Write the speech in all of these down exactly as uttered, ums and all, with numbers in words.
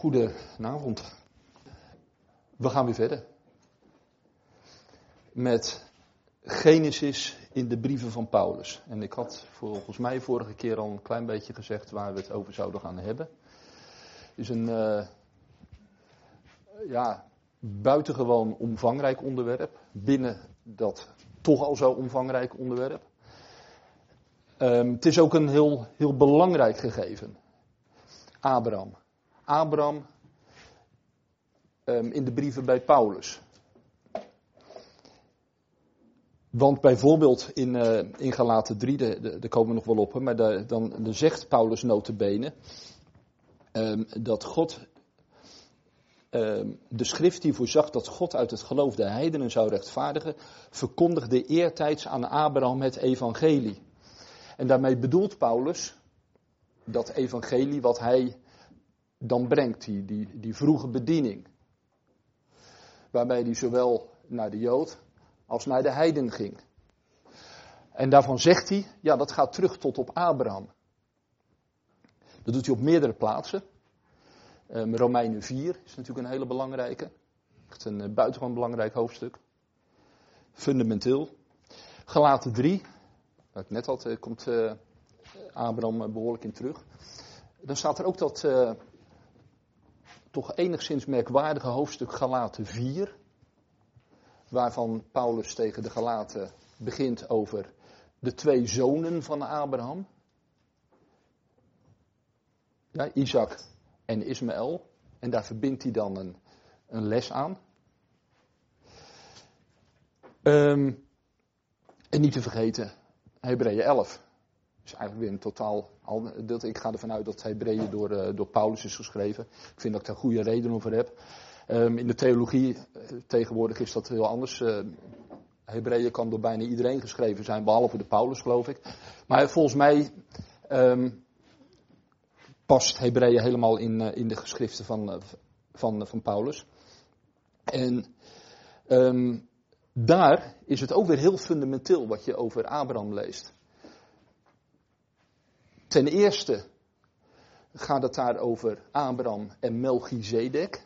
Goedenavond. We gaan weer verder met Genesis in de brieven van Paulus. En ik had volgens mij vorige keer al een klein beetje gezegd waar we het over zouden gaan hebben. Het is een uh, ja, buitengewoon omvangrijk onderwerp binnen dat toch al zo omvangrijk onderwerp. Um, het is ook een heel, heel belangrijk gegeven. Abraham. Abraham um, in de brieven bij Paulus. Want bijvoorbeeld in, uh, in Galaten drie, daar komen we nog wel op, hè, maar daar, dan, dan zegt Paulus nota bene um, dat God, um, de schrift die voorzag dat God uit het geloof de heidenen zou rechtvaardigen, verkondigde eertijds aan Abraham het evangelie. En daarmee bedoelt Paulus dat evangelie wat hij dan brengt, die, die, die vroege bediening. Waarbij hij zowel naar de Jood als naar de heiden ging. En daarvan zegt hij, ja, dat gaat terug tot op Abraham. Dat doet hij op meerdere plaatsen. Um, Romeinen vier is natuurlijk een hele belangrijke. Echt een uh, buitengewoon belangrijk hoofdstuk. Fundamenteel. Galaten drie, waar ik net had, uh, komt uh, Abraham uh, behoorlijk in terug. Dan staat er ook dat uh, toch enigszins merkwaardige hoofdstuk Galaten vier. Waarvan Paulus tegen de Galaten begint over de twee zonen van Abraham. Ja, Isaac en Ismaël. En daar verbindt hij dan een, een les aan. Um, en niet te vergeten, Hebreeën elf. Is eigenlijk weer een totaal. Ik ga ervan uit dat Hebreeën door, uh, door Paulus is geschreven. Ik vind dat ik daar goede redenen voor heb. Um, in de theologie uh, tegenwoordig is dat heel anders. Uh, Hebreeën kan door bijna iedereen geschreven zijn, behalve de Paulus, geloof ik. Maar volgens mij um, past Hebreeën helemaal in, uh, in de geschriften van, uh, van, uh, van Paulus. En um, daar is het ook weer heel fundamenteel wat je over Abraham leest. Ten eerste gaat het daar over Abraham en Melchizedek.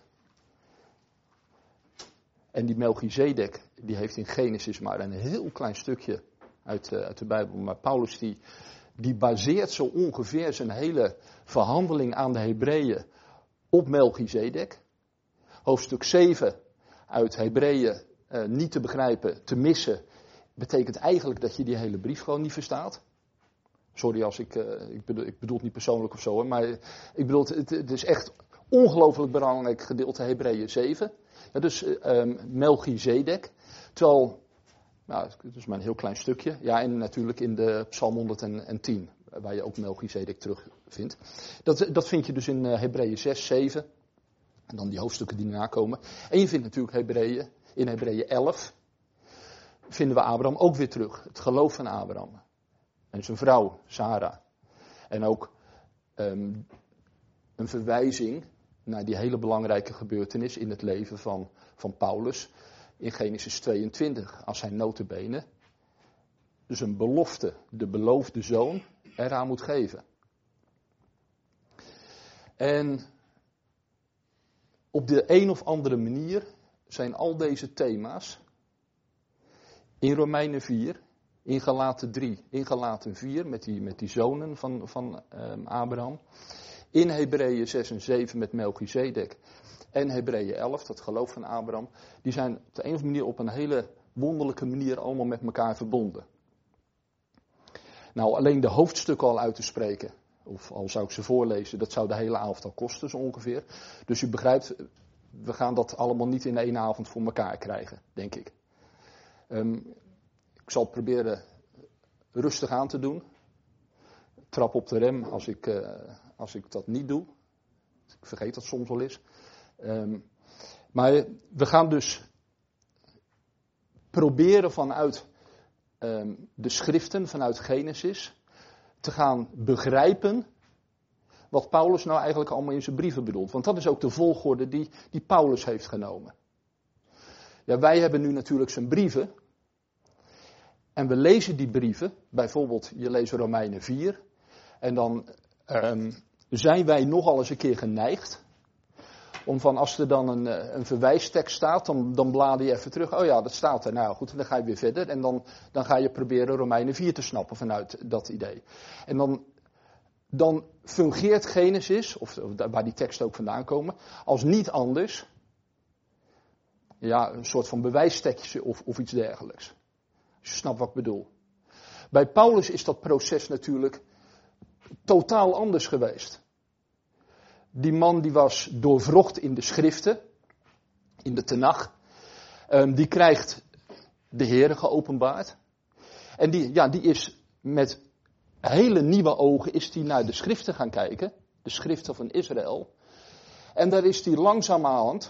En die Melchizedek, die heeft in Genesis maar een heel klein stukje uit, uh, uit de Bijbel. Maar Paulus die, die baseert zo ongeveer zijn hele verhandeling aan de Hebreeën op Melchizedek. Hoofdstuk zeven uit Hebreeën uh, niet te begrijpen, te missen, betekent eigenlijk dat je die hele brief gewoon niet verstaat. Sorry als ik, uh, ik, bedoel, ik bedoel het niet persoonlijk of zo, hè, maar ik bedoel, het, het is echt ongelooflijk belangrijk gedeelte Hebreeën zeven. Ja, dus um, Melchizedek, terwijl, nou, dat is maar een heel klein stukje. Ja, en natuurlijk in de Psalm honderdtien, waar je ook Melchizedek terugvindt. Dat, dat vind je dus in uh, Hebreeën zes, zeven, en dan die hoofdstukken die erna komen. En je vindt natuurlijk Hebreeën, in Hebreeën elf, vinden we Abraham ook weer terug. Het geloof van Abraham. En zijn vrouw, Sarah. En ook um, een verwijzing naar die hele belangrijke gebeurtenis in het leven van, van Paulus in Genesis tweeëntwintig. Als hij nota bene dus een belofte, de beloofde zoon, eraan moet geven. En op de een of andere manier zijn al deze thema's in Romeinen vier, in Galaten drie, in Galaten vier met die, met die zonen van, van um, Abraham. In Hebreeën zes en zeven met Melchizedek en Hebreeën elf, dat geloof van Abraham, die zijn op de een of andere manier op een hele wonderlijke manier allemaal met elkaar verbonden. Nou, alleen de hoofdstukken al uit te spreken, of al zou ik ze voorlezen, dat zou de hele avond al kosten zo ongeveer. Dus u begrijpt, we gaan dat allemaal niet in één avond voor elkaar krijgen, denk ik. Um, ik zal proberen rustig aan te doen. Trap op de rem als ik... Uh, Als ik dat niet doe. Ik vergeet dat soms wel eens. Um, maar we gaan dus proberen vanuit um, de schriften, vanuit Genesis, te gaan begrijpen wat Paulus nou eigenlijk allemaal in zijn brieven bedoelt. Want dat is ook de volgorde die, die Paulus heeft genomen. Ja, wij hebben nu natuurlijk zijn brieven. En we lezen die brieven. Bijvoorbeeld, je leest Romeinen vier. En dan... Um, zijn wij nogal eens een keer geneigd Om van als er dan een, een verwijstekst staat, dan, dan blader je even terug. Oh ja, dat staat er. Nou goed, dan ga je weer verder. En dan, dan ga je proberen Romeinen vier te snappen vanuit dat idee. En dan, dan fungeert Genesis, of, of waar die teksten ook vandaan komen, als niet anders. Ja, een soort van bewijstekstje of, of iets dergelijks. Als je snapt wat ik bedoel. Bij Paulus is dat proces natuurlijk totaal anders geweest. Die man die was doorwrocht in de schriften, in de Tenach. Um, die krijgt de Heere geopenbaard. En die, ja, die is met hele nieuwe ogen is die naar de schriften gaan kijken. De schriften van Israël. En daar is hij langzamerhand,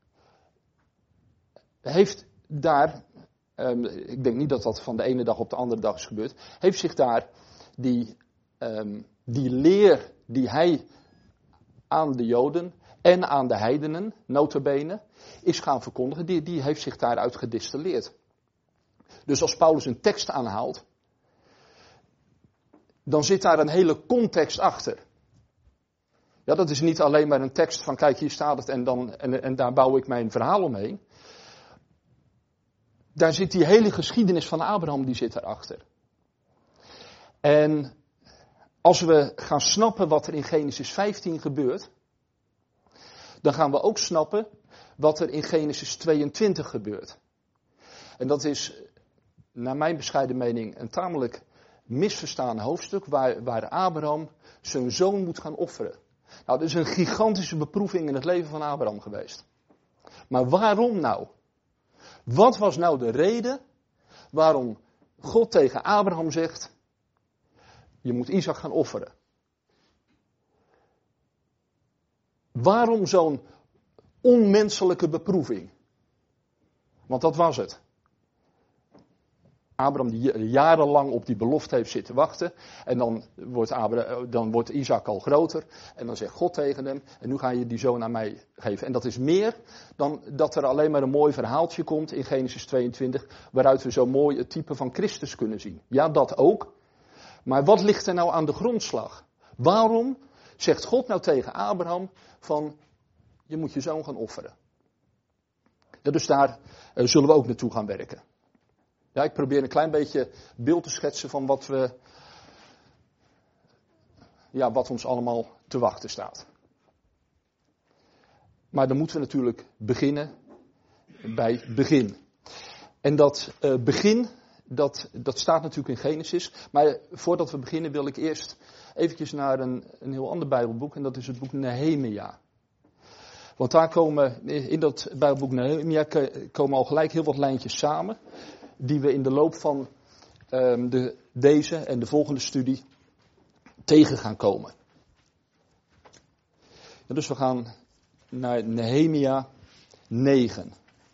heeft daar, um, ik denk niet dat dat van de ene dag op de andere dag is gebeurd, heeft zich daar die, um, die leer die hij aan de Joden en aan de heidenen, nota bene, is gaan verkondigen, die, die heeft zich daaruit gedistilleerd. Dus als Paulus een tekst aanhaalt, dan zit daar een hele context achter. Ja, dat is niet alleen maar een tekst van kijk hier staat het en, dan, en, en daar bouw ik mijn verhaal omheen. Daar zit die hele geschiedenis van Abraham, die zit daarachter. En als we gaan snappen wat er in Genesis vijftien gebeurt, dan gaan we ook snappen wat er in Genesis tweeëntwintig gebeurt. En dat is, naar mijn bescheiden mening, een tamelijk misverstaan hoofdstuk waar, waar Abraham zijn zoon moet gaan offeren. Nou, dat is een gigantische beproeving in het leven van Abraham geweest. Maar waarom nou? Wat was nou de reden waarom God tegen Abraham zegt, je moet Isaac gaan offeren? Waarom zo'n onmenselijke beproeving? Want dat was het. Abraham die jarenlang op die belofte heeft zitten wachten. En dan wordt, Abraham, dan wordt Isaac al groter. En dan zegt God tegen hem, en nu ga je die zoon aan mij geven. En dat is meer dan dat er alleen maar een mooi verhaaltje komt in Genesis tweeëntwintig. Waaruit we zo mooi het type van Christus kunnen zien. Ja, dat ook. Maar wat ligt er nou aan de grondslag? Waarom zegt God nou tegen Abraham van, je moet je zoon gaan offeren? Ja, dus daar uh, zullen we ook naartoe gaan werken. Ja, ik probeer een klein beetje beeld te schetsen van wat we, ja, wat ons allemaal te wachten staat. Maar dan moeten we natuurlijk beginnen bij begin. En dat uh, begin, dat, dat staat natuurlijk in Genesis. Maar voordat we beginnen wil ik eerst eventjes naar een, een heel ander Bijbelboek. En dat is het boek Nehemia. Want daar komen, in dat Bijbelboek Nehemia komen al gelijk heel wat lijntjes samen. Die we in de loop van um, de, deze en de volgende studie tegen gaan komen. Ja, dus we gaan naar Nehemia negen.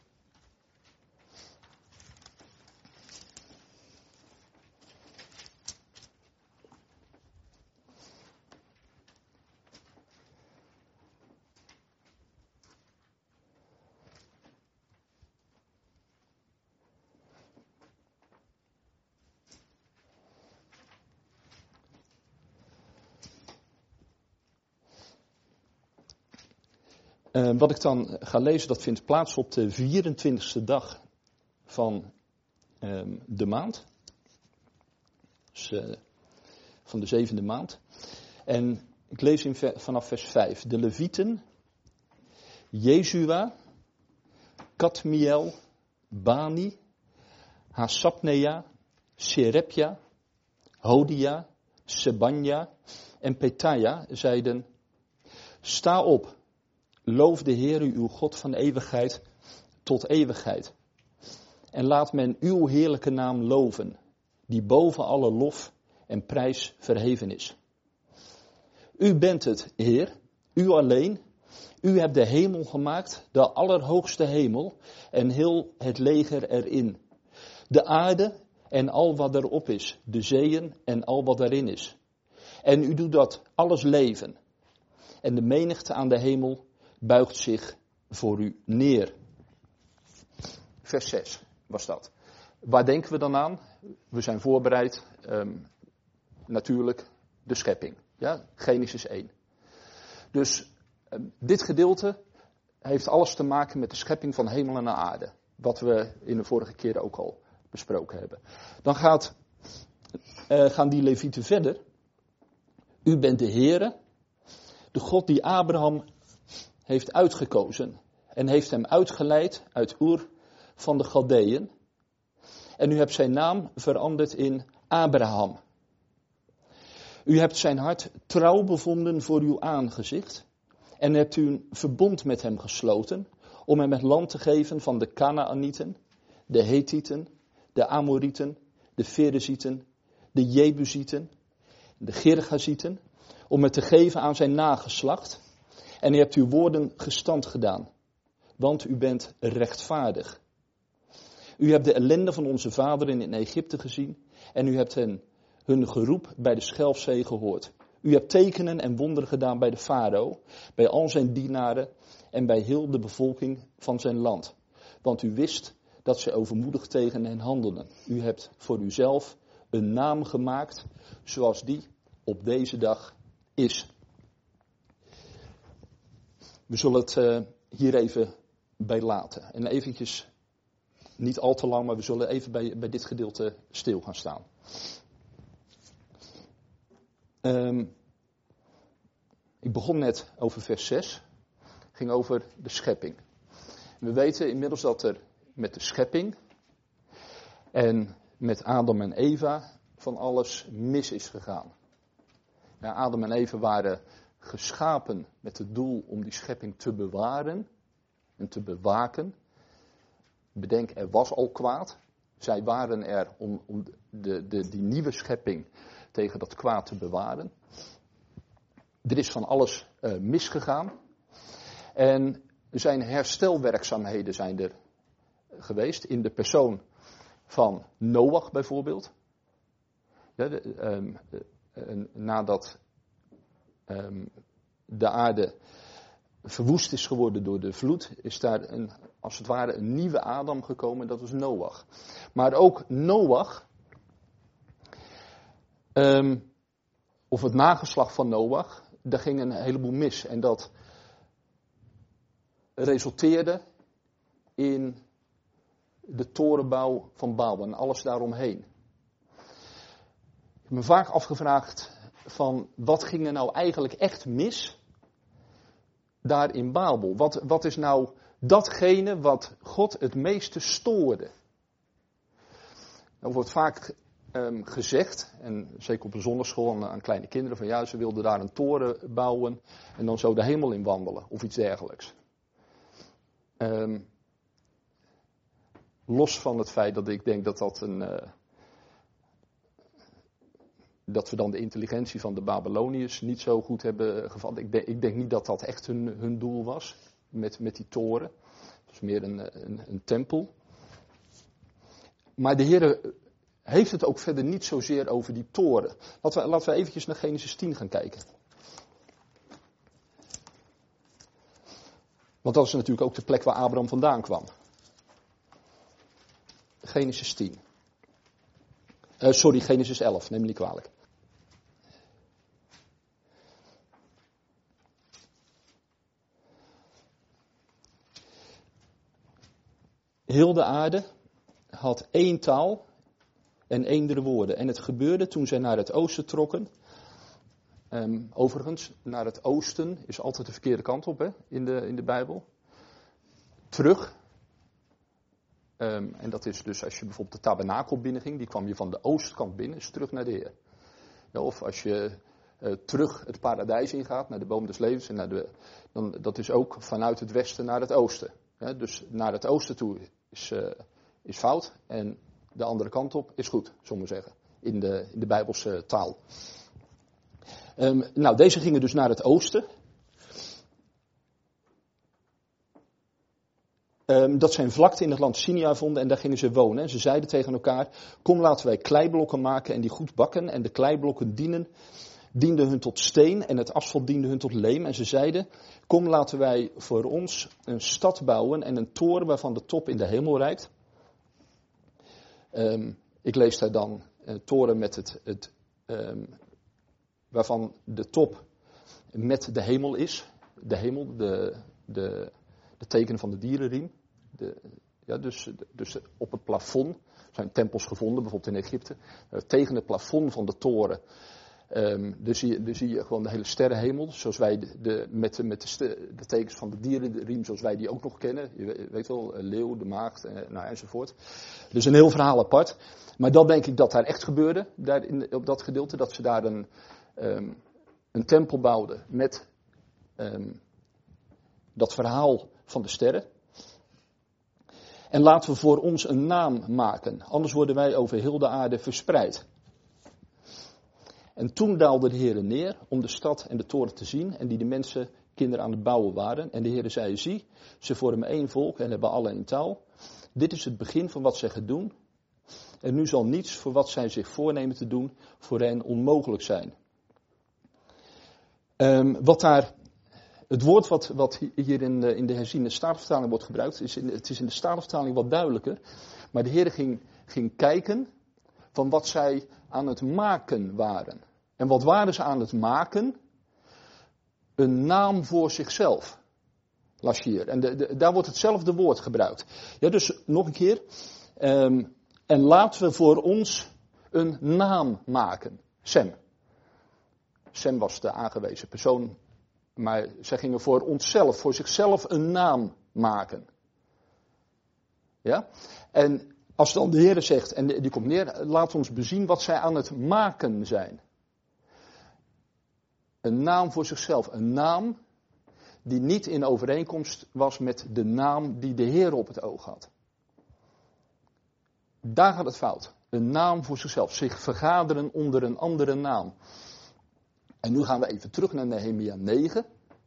Uh, wat ik dan ga lezen, dat vindt plaats op de vierentwintigste dag van uh, de maand. Dus, uh, van de zevende maand. En ik lees in ver, vanaf vers vijf. De Levieten, Jezua, Kadmiel, Bani, Hasabnea, Serepja, Hodia, Sebanja en Petaya zeiden, sta op. Loof de Heer uw God van eeuwigheid tot eeuwigheid. En laat men uw heerlijke naam loven, die boven alle lof en prijs verheven is. U bent het, Heer, u alleen. U hebt de hemel gemaakt, de allerhoogste hemel, en heel het leger erin. De aarde en al wat erop is, de zeeën en al wat daarin is. En u doet dat alles leven. En de menigte aan de hemel buigt zich voor u neer. Vers zes was dat. Waar denken we dan aan? We zijn voorbereid, um, natuurlijk, de schepping. Ja, Genesis één. Dus um, dit gedeelte heeft alles te maken met de schepping van hemel en aarde. Wat we in de vorige keer ook al besproken hebben. Dan gaat, uh, gaan die Levieten verder. U bent de Heere, de God die Abraham heeft uitgekozen. En heeft hem uitgeleid uit Ur van de Galdeën. En u hebt zijn naam veranderd in Abraham. U hebt zijn hart trouw bevonden voor uw aangezicht. En hebt u een verbond met hem gesloten. Om hem het land te geven van de Kanaanieten, de Hethieten, de Amorieten, de Ferezieten, de Jebusieten, de Girgazieten. Om het te geven aan zijn nageslacht. En u hebt uw woorden gestand gedaan. Want u bent rechtvaardig. U hebt de ellende van onze vaderen in Egypte gezien. En u hebt hen, hun geroep bij de Schelfzee gehoord. U hebt tekenen en wonderen gedaan bij de farao, bij al zijn dienaren en bij heel de bevolking van zijn land. Want u wist dat ze overmoedig tegen hen handelden. U hebt voor uzelf een naam gemaakt zoals die op deze dag is. We zullen het uh, hier even bij laten. En eventjes, niet al te lang, maar we zullen even bij, bij dit gedeelte stil gaan staan. Um, ik begon net over vers zes. Ging over de schepping. We weten inmiddels dat er met de schepping en met Adam en Eva van alles mis is gegaan. Ja, Adam en Eva waren geschapen met het doel om die schepping te bewaren en te bewaken. Bedenk, er was al kwaad. Zij waren er om, om de, de, die nieuwe schepping tegen dat kwaad te bewaren. Er is van alles uh, misgegaan. En er zijn herstelwerkzaamheden zijn er geweest in de persoon van Noach bijvoorbeeld. Ja, de, um, uh, nadat um, de aarde verwoest is geworden door de vloed, is daar een, als het ware een nieuwe Adam gekomen, dat was Noach. Maar ook Noach, um, of het nageslacht van Noach, daar ging een heleboel mis. En dat resulteerde in de torenbouw van Babel en alles daaromheen. Ik heb me vaak afgevraagd van wat ging er nou eigenlijk echt mis daar in Babel? Wat, wat is nou datgene wat God het meeste stoorde? Er wordt vaak um, gezegd, en zeker op een zonneschool aan, aan kleine kinderen, van ja, ze wilden daar een toren bouwen en dan zo de hemel in wandelen of iets dergelijks. Um, los van het feit dat ik denk dat dat een uh, dat we dan de intelligentie van de Babyloniërs niet zo goed hebben gevat. Ik denk, ik denk niet dat dat echt hun, hun doel was met, met die toren. Het is meer een, een, een tempel. Maar de Heer heeft het ook verder niet zozeer over die toren. Laten we, laten we eventjes naar Genesis tien gaan kijken. Want dat is natuurlijk ook de plek waar Abraham vandaan kwam. Genesis tien. Uh, sorry, Genesis elf, neem me niet kwalijk. Heel de aarde had één taal en eendere woorden. En het gebeurde toen zij naar het oosten trokken. Um, overigens, naar het oosten is altijd de verkeerde kant op, hè, in de, in de Bijbel. Terug. Um, en dat is dus als je bijvoorbeeld de tabernakel binnenging, die kwam je van de oostkant binnen, is terug naar de Heer. Ja, of als je uh, terug het paradijs ingaat, naar de boom des levens, en naar de, dan, dat is ook vanuit het westen naar het oosten. Ja, dus naar het oosten toe is, uh, is fout en de andere kant op is goed, zullen we zeggen, in de, in de Bijbelse taal. Um, nou, deze gingen dus naar het oosten. Um, dat zij een vlakte in het land Sinia vonden en daar gingen ze wonen. En ze zeiden tegen elkaar, kom laten wij kleiblokken maken en die goed bakken. En de kleiblokken dienen, dienden hun tot steen en het asfalt diende hun tot leem. En ze zeiden, kom laten wij voor ons een stad bouwen en een toren waarvan de top in de hemel reikt. Um, ik lees daar dan een toren met het, het um, waarvan de top met de hemel is. De hemel, de, de, de tekenen van de dierenriem. De, ja, dus, dus op het plafond zijn tempels gevonden, bijvoorbeeld in Egypte. Uh, tegen het plafond van de toren. Um, dus, zie je, dus zie je gewoon de hele sterrenhemel, zoals wij de, de, met, de, met de, st- de tekens van de dierenriem, zoals wij die ook nog kennen. Je weet, weet wel, een leeuw, de maagd, uh, nou, enzovoort. Dus een heel verhaal apart. Maar dan denk ik dat daar echt gebeurde, daar in, op dat gedeelte, dat ze daar een, um, een tempel bouwden met um, dat verhaal van de sterren. En laten we voor ons een naam maken, anders worden wij over heel de aarde verspreid. En toen daalde de Heere neer om de stad en de toren te zien en die de mensen, kinderen aan het bouwen waren. En de Heere zei, zie, ze vormen één volk en hebben alle een taal. Dit is het begin van wat zij gaan doen. En nu zal niets voor wat zij zich voornemen te doen voor hen onmogelijk zijn. Um, wat daar, het woord wat, wat hier in de, in de herziene Statenvertaling wordt gebruikt, is in, het is in de Statenvertaling wat duidelijker. Maar de Heere ging, ging kijken van wat zij aan het maken waren. En wat waren ze aan het maken? Een naam voor zichzelf. Las je hier. En de, de, daar wordt hetzelfde woord gebruikt. Ja, dus nog een keer. Um, en laten we voor ons een naam maken. Sem. Sem was de aangewezen persoon. Maar zij gingen voor onszelf, voor zichzelf een naam maken. Ja? En als dan de Heer zegt, en die komt neer, laat ons bezien wat zij aan het maken zijn. Een naam voor zichzelf. Een naam die niet in overeenkomst was met de naam die de Heer op het oog had. Daar gaat het fout. Een naam voor zichzelf. Zich vergaderen onder een andere naam. En nu gaan we even terug naar Nehemia negen.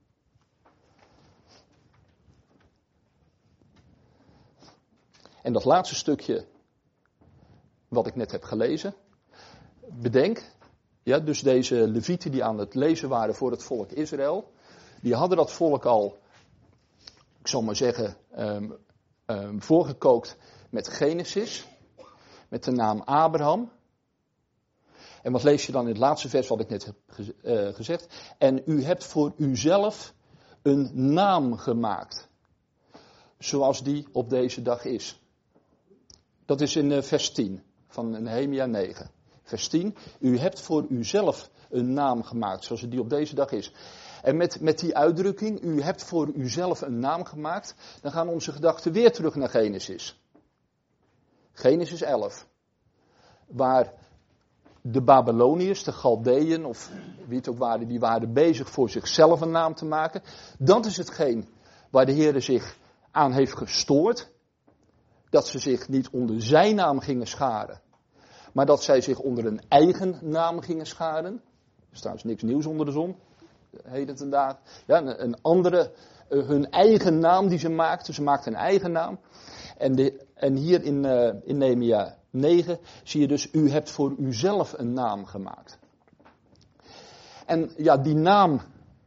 En dat laatste stukje wat ik net heb gelezen. Bedenk, ja, dus deze levieten die aan het lezen waren voor het volk Israël. Die hadden dat volk al, ik zal maar zeggen, um, um, voorgekookt met Genesis. Met de naam Abraham. En wat lees je dan in het laatste vers wat ik net heb gez- uh, gezegd. En u hebt voor uzelf een naam gemaakt. Zoals die op deze dag is. Dat is in uh, vers tien van Nehemia negen. Vers tien. U hebt voor uzelf een naam gemaakt zoals die op deze dag is. En met, met die uitdrukking, u hebt voor uzelf een naam gemaakt, dan gaan onze gedachten weer terug naar Genesis. Genesis elf. Waar de Babyloniërs, de Galdeën of wie het ook waren, die waren bezig voor zichzelf een naam te maken. Dat is hetgeen waar de Heer zich aan heeft gestoord. Dat ze zich niet onder zijn naam gingen scharen. Maar dat zij zich onder een eigen naam gingen scharen. Er is trouwens niks nieuws onder de zon. Heden ten dagen. Ja, een, een andere, uh, hun eigen naam die ze maakten. Ze maakten een eigen naam. En, de, en hier in, uh, in Nehemia negen zie je dus, u hebt voor uzelf een naam gemaakt. En ja, die naam,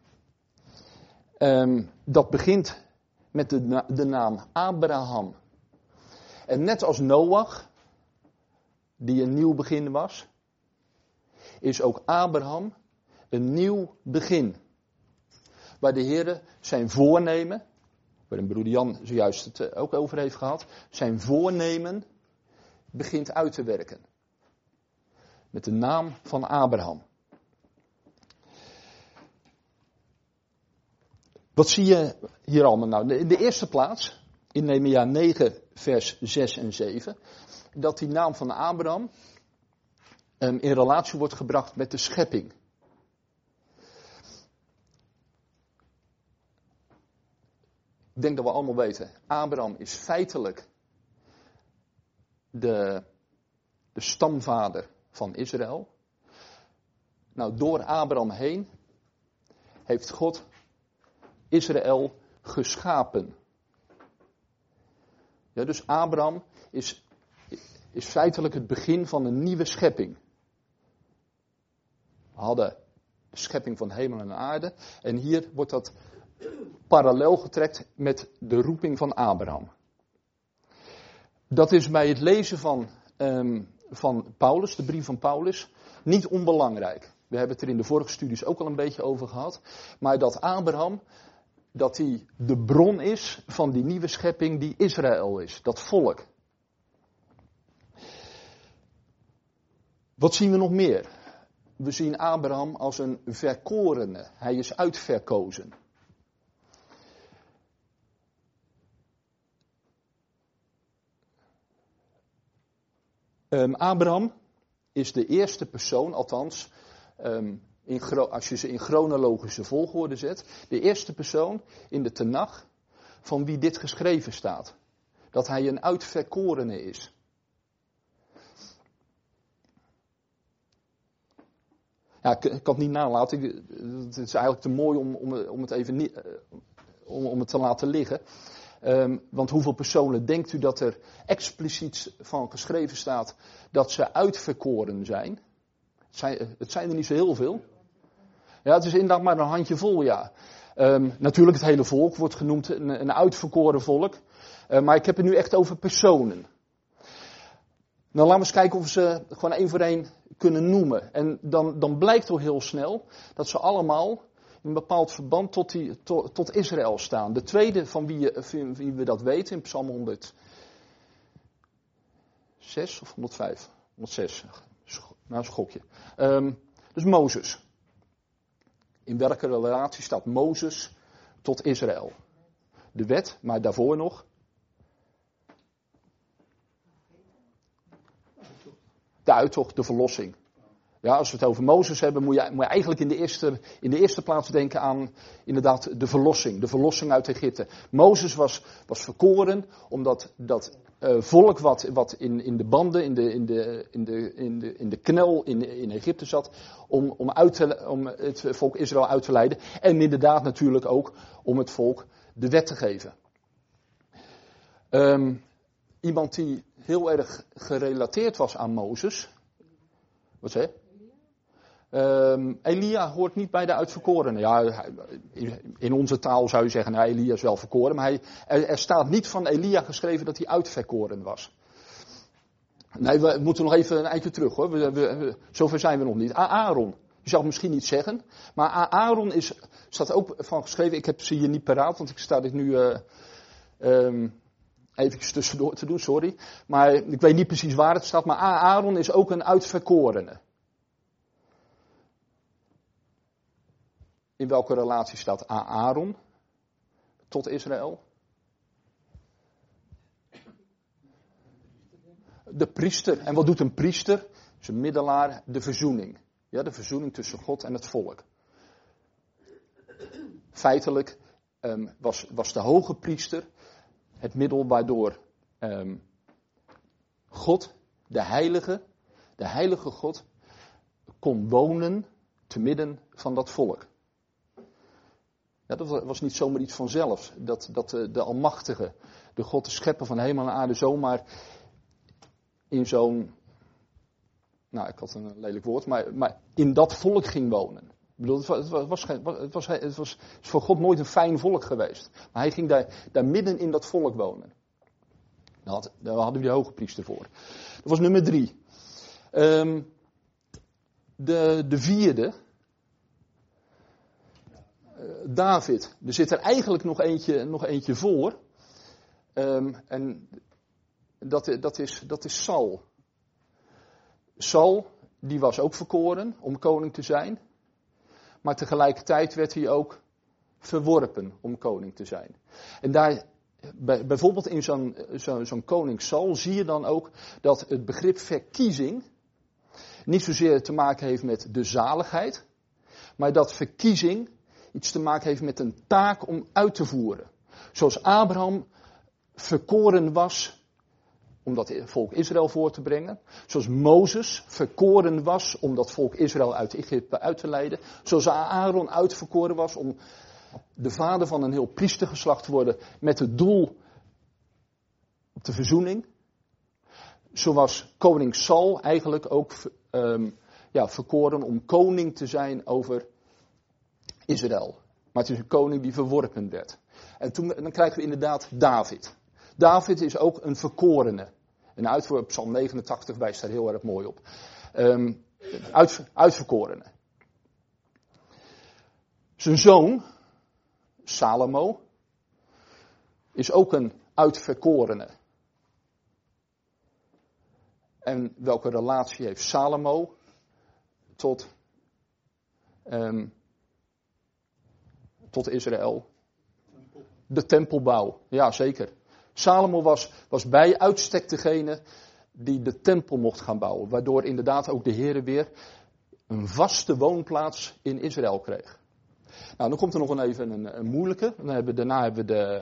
um, dat begint met de, na, de naam Abraham. En net als Noach, die een nieuw begin was, is ook Abraham een nieuw begin. Waar de Heer zijn voornemen, waarin broeder Jan zojuist het ook over heeft gehad, zijn voornemen begint uit te werken. Met de naam van Abraham. Wat zie je hier allemaal nou? In de eerste plaats, in Nehemia negen vers zes en zeven, dat die naam van Abraham um, in relatie wordt gebracht met de schepping. Ik denk dat we allemaal weten, Abraham is feitelijk de, de stamvader van Israël. Nou, door Abraham heen heeft God Israël geschapen. Ja, dus Abraham is, is feitelijk het begin van een nieuwe schepping. We hadden de schepping van hemel en aarde. En hier wordt dat parallel getrekt met de roeping van Abraham. Dat is bij het lezen van, um, van Paulus, de brief van Paulus, niet onbelangrijk. We hebben het er in de vorige studies ook al een beetje over gehad. Maar dat Abraham dat hij de bron is van die nieuwe schepping die Israël is, dat volk. Wat zien we nog meer? We zien Abraham als een verkorene. Hij is uitverkozen. Um, Abraham is de eerste persoon, althans, um, in gro- als je ze in chronologische volgorde zet, de eerste persoon in de Tenach van wie dit geschreven staat. Dat hij een uitverkorene is. Ja, ik, ik kan het niet nalaten. Ik, het is eigenlijk te mooi om, om, om het even niet, om, om het te laten liggen. Um, want hoeveel personen denkt u dat er expliciet van geschreven staat dat ze uitverkoren zijn? Het zijn, het zijn er niet zo heel veel. Ja, het is inderdaad maar een handjevol, ja. Um, natuurlijk, het hele volk wordt genoemd een, een uitverkoren volk. Uh, maar ik heb het nu echt over personen. Nou, laten we eens kijken of we ze gewoon één voor één kunnen noemen. En dan, dan blijkt toch heel snel dat ze allemaal in een bepaald verband tot, die, tot, tot Israël staan. De tweede van wie, je, van wie we dat weten in Psalm honderdzes of honderdvijf? honderdzes. Nou, een schokje. Um, dus Mozes. In welke relatie staat Mozes tot Israël? De wet, maar daarvoor nog. De uittocht, de verlossing. Ja, als we het over Mozes hebben, moet je, moet je eigenlijk in de, eerste, in de eerste plaats denken aan inderdaad de verlossing. De verlossing uit Egypte. Mozes was, was verkoren omdat dat uh, volk wat, wat in, in de banden, in de, in de, in de, in de, in de knel in, in Egypte zat, om, om, uit te, om het volk Israël uit te leiden. En inderdaad natuurlijk ook om het volk de wet te geven. Um, iemand die heel erg gerelateerd was aan Mozes. Wat zei je? Um, Elia hoort niet bij de uitverkorenen. Ja, in onze taal zou je zeggen, nou, Elia is wel verkoren. Maar hij, er, er staat niet van Elia geschreven dat hij uitverkoren was. Nee, we moeten nog even een eindje terug hoor. We, we, we, zover zijn we nog niet. Aaron. Je zou het misschien niet zeggen. Maar Aaron is, staat ook van geschreven. Ik heb ze hier niet paraat, want ik sta dit nu uh, um, even tussendoor te doen, sorry. Maar ik weet niet precies waar het staat. Maar Aaron is ook een uitverkorene. In welke relatie staat Aaron tot Israël? De priester. En wat doet een priester? Is een middelaar, de verzoening. Ja, de verzoening tussen God en het volk. Feitelijk um, was, was de hoge priester het middel waardoor um, God, de heilige, de heilige God, kon wonen te midden van dat volk. Ja, dat was niet zomaar iets vanzelf. Dat, dat de, de Almachtige, de God, de schepper van hemel en aarde, zomaar in zo'n, nou ik had een lelijk woord, maar, maar in dat volk ging wonen. Ik bedoel, het was, het, was, het, was, het, was, het was voor God nooit een fijn volk geweest. Maar hij ging daar, daar midden in dat volk wonen. Daar, had, daar hadden we de hoge priester voor. Dat was nummer drie. Um, de, de vierde... David, er zit er eigenlijk nog eentje, nog eentje voor. Um, en dat, dat, is, dat is Saul. Saul, die was ook verkoren om koning te zijn. Maar tegelijkertijd werd hij ook verworpen om koning te zijn. En daar, bij, bijvoorbeeld in zo'n, zo, zo'n koning Saul zie je dan ook dat het begrip verkiezing niet zozeer te maken heeft met de zaligheid. Maar dat verkiezing iets te maken heeft met een taak om uit te voeren. Zoals Abraham verkoren was om dat volk Israël voor te brengen. Zoals Mozes verkoren was om dat volk Israël uit Egypte uit te leiden. Zoals Aaron uitverkoren was om de vader van een heel priestergeslacht te worden met het doel op de verzoening. Zo was koning Saul eigenlijk ook um, ja, verkoren om koning te zijn over Israël. Maar het is een koning die verworpen werd. En toen, dan krijgen we inderdaad David. David is ook een verkorene. En uitvoer, Psalm negenentachtig wijst daar heel erg mooi op. Um, uit, uitverkorene. Zijn zoon, Salomo is ook een uitverkorene. En welke relatie heeft Salomo tot, um, tot Israël? De tempelbouw, ja zeker. Salomo was, was bij uitstek degene die de tempel mocht gaan bouwen. Waardoor inderdaad ook de Heere weer een vaste woonplaats in Israël kreeg. Nou, dan komt er nog een even een, een moeilijke. Dan hebben, daarna hebben we de,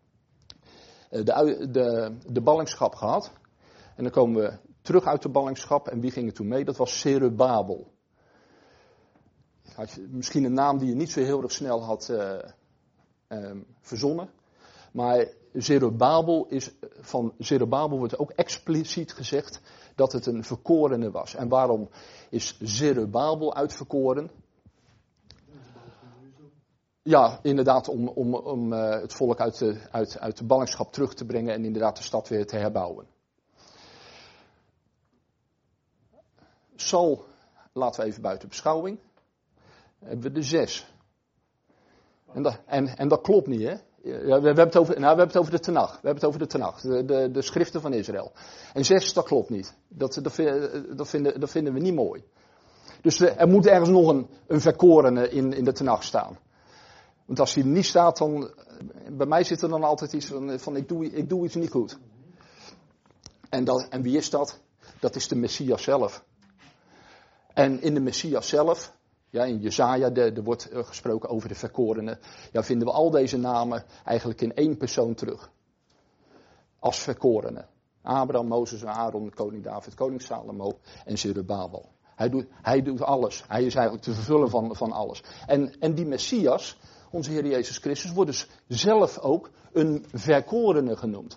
de, de, de ballingschap gehad. En dan komen we terug uit de ballingschap. En wie ging er toen mee? Dat was Zerubabel. Misschien een naam die je niet zo heel erg snel had uh, um, verzonnen. Maar Zerubabel is, van Zerubabel wordt ook expliciet gezegd dat het een verkorene was. En waarom is Zerubabel uitverkoren? Ja, inderdaad om, om, om uh, het volk uit de, uit, uit de ballingschap terug te brengen en inderdaad de stad weer te herbouwen. Sal laten we even buiten beschouwing. Dan hebben we de zes. En dat, en, en dat klopt niet, hè? Ja, we, we, hebben het over, nou, we hebben het over de Tenach. We hebben het over de Tenach, de, de, de schriften van Israël. En zes, dat klopt niet. Dat, dat, dat, vinden, dat vinden we niet mooi. Dus er moet ergens nog een, een verkorene in, in de Tenach staan. Want als die er niet staat, dan... Bij mij zit er dan altijd iets van, van ik, doe, ik doe iets niet goed. En, dat, en wie is dat? Dat is de Messias zelf. En in de Messias zelf... Ja, in Jesaja, er wordt gesproken over de verkorenen. Ja, vinden we al deze namen eigenlijk in één persoon terug. Als verkorenen. Abraham, Mozes, Aaron, koning David, koning Salomo en Zerubabel. Hij doet, hij doet alles. Hij is eigenlijk te vervullen van, van alles. En, en die Messias, onze Heer Jezus Christus, wordt dus zelf ook een verkorene genoemd.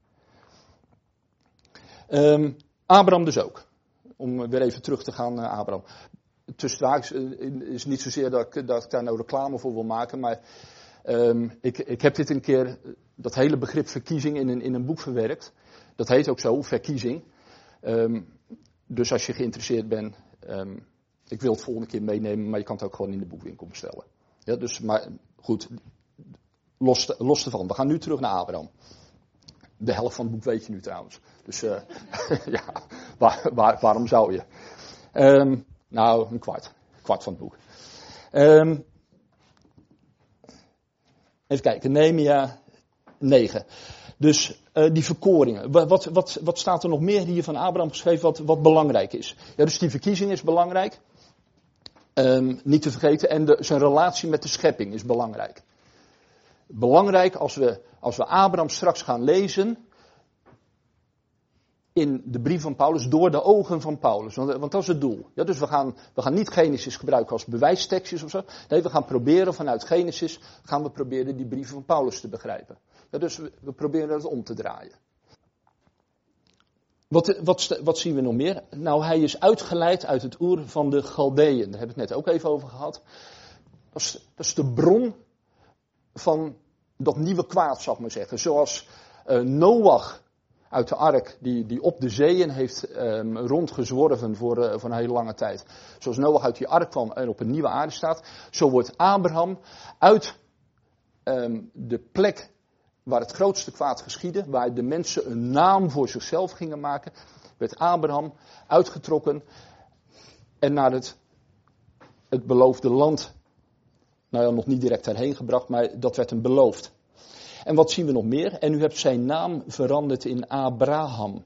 Um, Abraham dus ook. Om weer even terug te gaan naar Abraham. Tussenhaaks is niet zozeer dat ik, dat ik daar nou reclame voor wil maken, maar um, ik, ik heb dit een keer, dat hele begrip verkiezing in een, in een boek verwerkt. Dat heet ook zo, verkiezing. Um, dus als je geïnteresseerd bent, um, ik wil het volgende keer meenemen, maar je kan het ook gewoon in de boekwinkel bestellen. Ja, dus, maar goed, los, los ervan. We gaan nu terug naar Abraham. De helft van het boek weet je nu trouwens. Dus uh, ja, waar, waar, waarom zou je? Um, Nou, een kwart. Een kwart van het boek. Um, even kijken, Nehemia negen. Dus uh, die verkoringen. Wat, wat, wat staat er nog meer hier van Abraham geschreven wat, wat belangrijk is? Ja, dus die verkiezing is belangrijk. Um, niet te vergeten. En de, zijn relatie met de schepping is belangrijk. Belangrijk als we, als we Abraham straks gaan lezen... in de brief van Paulus, door de ogen van Paulus. Want, want dat is het doel. Ja, dus we gaan, we gaan niet Genesis gebruiken als bewijstekstjes of zo. Nee, we gaan proberen vanuit Genesis, gaan we proberen die brieven van Paulus te begrijpen. Ja, dus we, we proberen het om te draaien. Wat, wat, wat zien we nog meer? Nou, hij is uitgeleid uit het Oer van de Galdeeën. Daar hebben we het net ook even over gehad. Dat is, dat is de bron van dat nieuwe kwaad, zal ik maar zeggen. Zoals uh, Noach... uit de ark, die, die op de zeeën heeft um, rondgezworven voor, uh, voor een hele lange tijd. Zoals Noach uit die ark kwam en op een nieuwe aarde staat. Zo wordt Abraham uit um, de plek waar het grootste kwaad geschiedde. Waar de mensen een naam voor zichzelf gingen maken. Werd Abraham uitgetrokken. En naar het, het beloofde land. Nou ja, nog niet direct daarheen gebracht, maar dat werd hem beloofd. En wat zien we nog meer? En u hebt zijn naam veranderd in Abraham.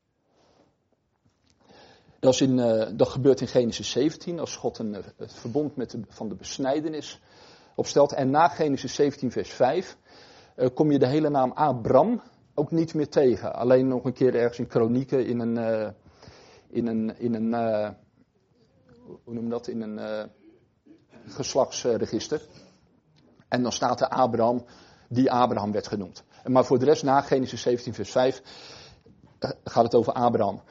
Dat, is in, uh, dat gebeurt in Genesis zeventien, als God een, het verbond met de, van de besnijdenis opstelt. En na Genesis zeventien vers vijf uh, kom je de hele naam Abram ook niet meer tegen. Alleen nog een keer ergens in Kronieken in een, uh, in een, in een uh, hoe noem je dat, in een uh, geslachtsregister. En dan staat er Abraham... die Abraham werd genoemd. Maar voor de rest, na Genesis zeventien vers vijf, gaat het over Abraham.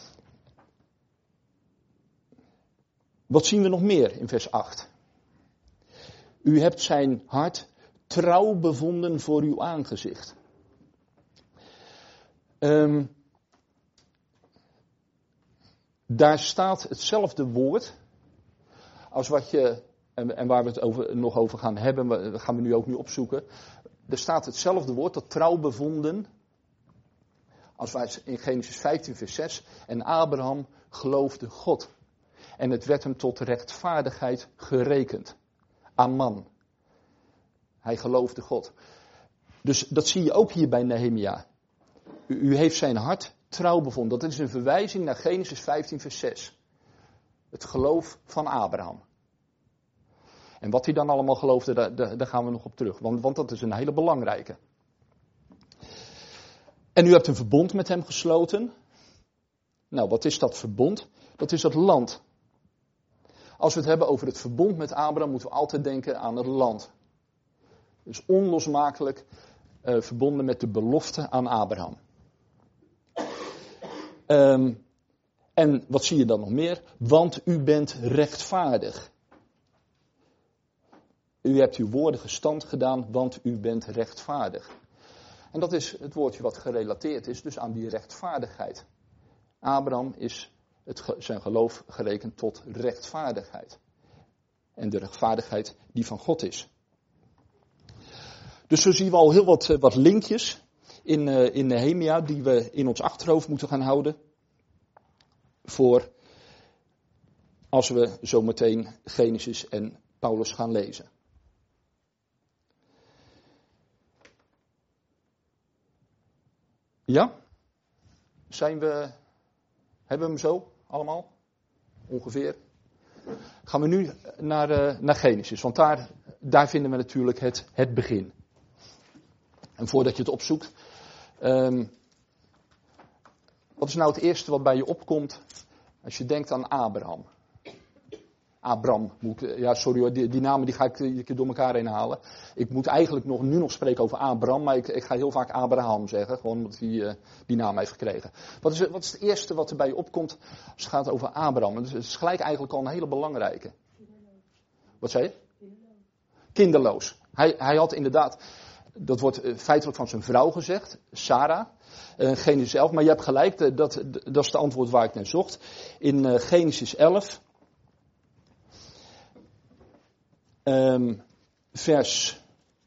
Wat zien we nog meer in vers acht? U hebt zijn hart trouw bevonden voor uw aangezicht. Um, daar staat hetzelfde woord als wat je en, en waar we het over, nog over gaan hebben, dat gaan we nu ook nu opzoeken. Er staat hetzelfde woord, dat trouw bevonden, als wij in Genesis vijftien vers zes. En Abraham geloofde God. En het werd hem tot rechtvaardigheid gerekend. Amen. Hij geloofde God. Dus dat zie je ook hier bij Nehemia. U, u heeft zijn hart trouw bevonden. Dat is een verwijzing naar Genesis vijftien vers zes. Het geloof van Abraham. En wat hij dan allemaal geloofde, daar, daar, daar gaan we nog op terug. Want, want dat is een hele belangrijke. En u hebt een verbond met hem gesloten. Nou, wat is dat verbond? Dat is het land. Als we het hebben over het verbond met Abraham, moeten we altijd denken aan het land. Dus onlosmakelijk uh, verbonden met de belofte aan Abraham. Um, en wat zie je dan nog meer? Want u bent rechtvaardig. U hebt uw woorden gestand gedaan, want u bent rechtvaardig. En dat is het woordje wat gerelateerd is, dus aan die rechtvaardigheid. Abraham is het, zijn geloof gerekend tot rechtvaardigheid. En de rechtvaardigheid die van God is. Dus zo zien we al heel wat, wat linkjes in, uh, in Nehemia die we in ons achterhoofd moeten gaan houden. Voor als we zometeen Genesis en Paulus gaan lezen. Ja? Zijn we, hebben we hem zo allemaal? Ongeveer. Gaan we nu naar, uh, naar Genesis, want daar, daar vinden we natuurlijk het, het begin. En voordat je het opzoekt, um, wat is nou het eerste wat bij je opkomt als je denkt aan Abraham? Abram, moet ik, ja sorry hoor, die, die namen die ga ik een keer door elkaar heen halen. Ik moet eigenlijk nog, nu nog spreken over Abram, maar ik, ik ga heel vaak Abraham zeggen, gewoon omdat hij uh, die naam heeft gekregen. Wat is, wat is het eerste wat er bij je opkomt als het gaat over Abraham? Het is, het is gelijk eigenlijk al een hele belangrijke. Wat zei je? Kinderloos. Hij, hij had inderdaad, dat wordt uh, feitelijk van zijn vrouw gezegd, Sarah. Uh, Genesis elf, maar je hebt gelijk, uh, dat, dat is het antwoord waar ik naar zocht. In uh, Genesis elf, um, vers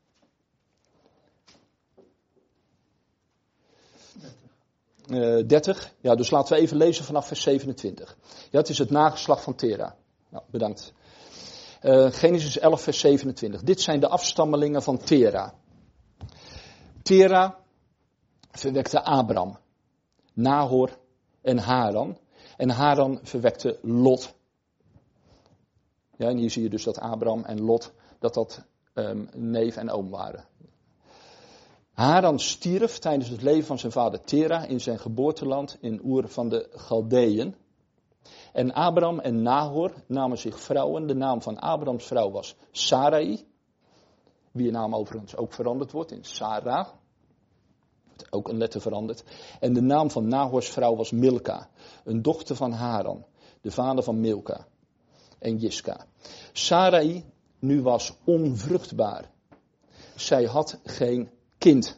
uh, dertig. Ja, dus laten we even lezen vanaf vers zevenentwintig. Ja, het is het nageslacht van Tera. Nou, bedankt. Uh, Genesis elf, vers zevenentwintig. Dit zijn de afstammelingen van Tera. Tera verwekte Abram, Nahor en Haran. En Haran verwekte Lot. Ja, en hier zie je dus dat Abram en Lot, dat dat um, neef en oom waren. Haran stierf tijdens het leven van zijn vader Tera in zijn geboorteland in Oer van de Galdeën. En Abram en Nahor namen zich vrouwen. De naam van Abrams vrouw was Sarai, wie naam overigens ook veranderd wordt in Sarah. Wordt ook een letter veranderd. En de naam van Nahors vrouw was Milka, een dochter van Haran, de vader van Milka en Jiska. Sarai nu was onvruchtbaar. Zij had geen kind.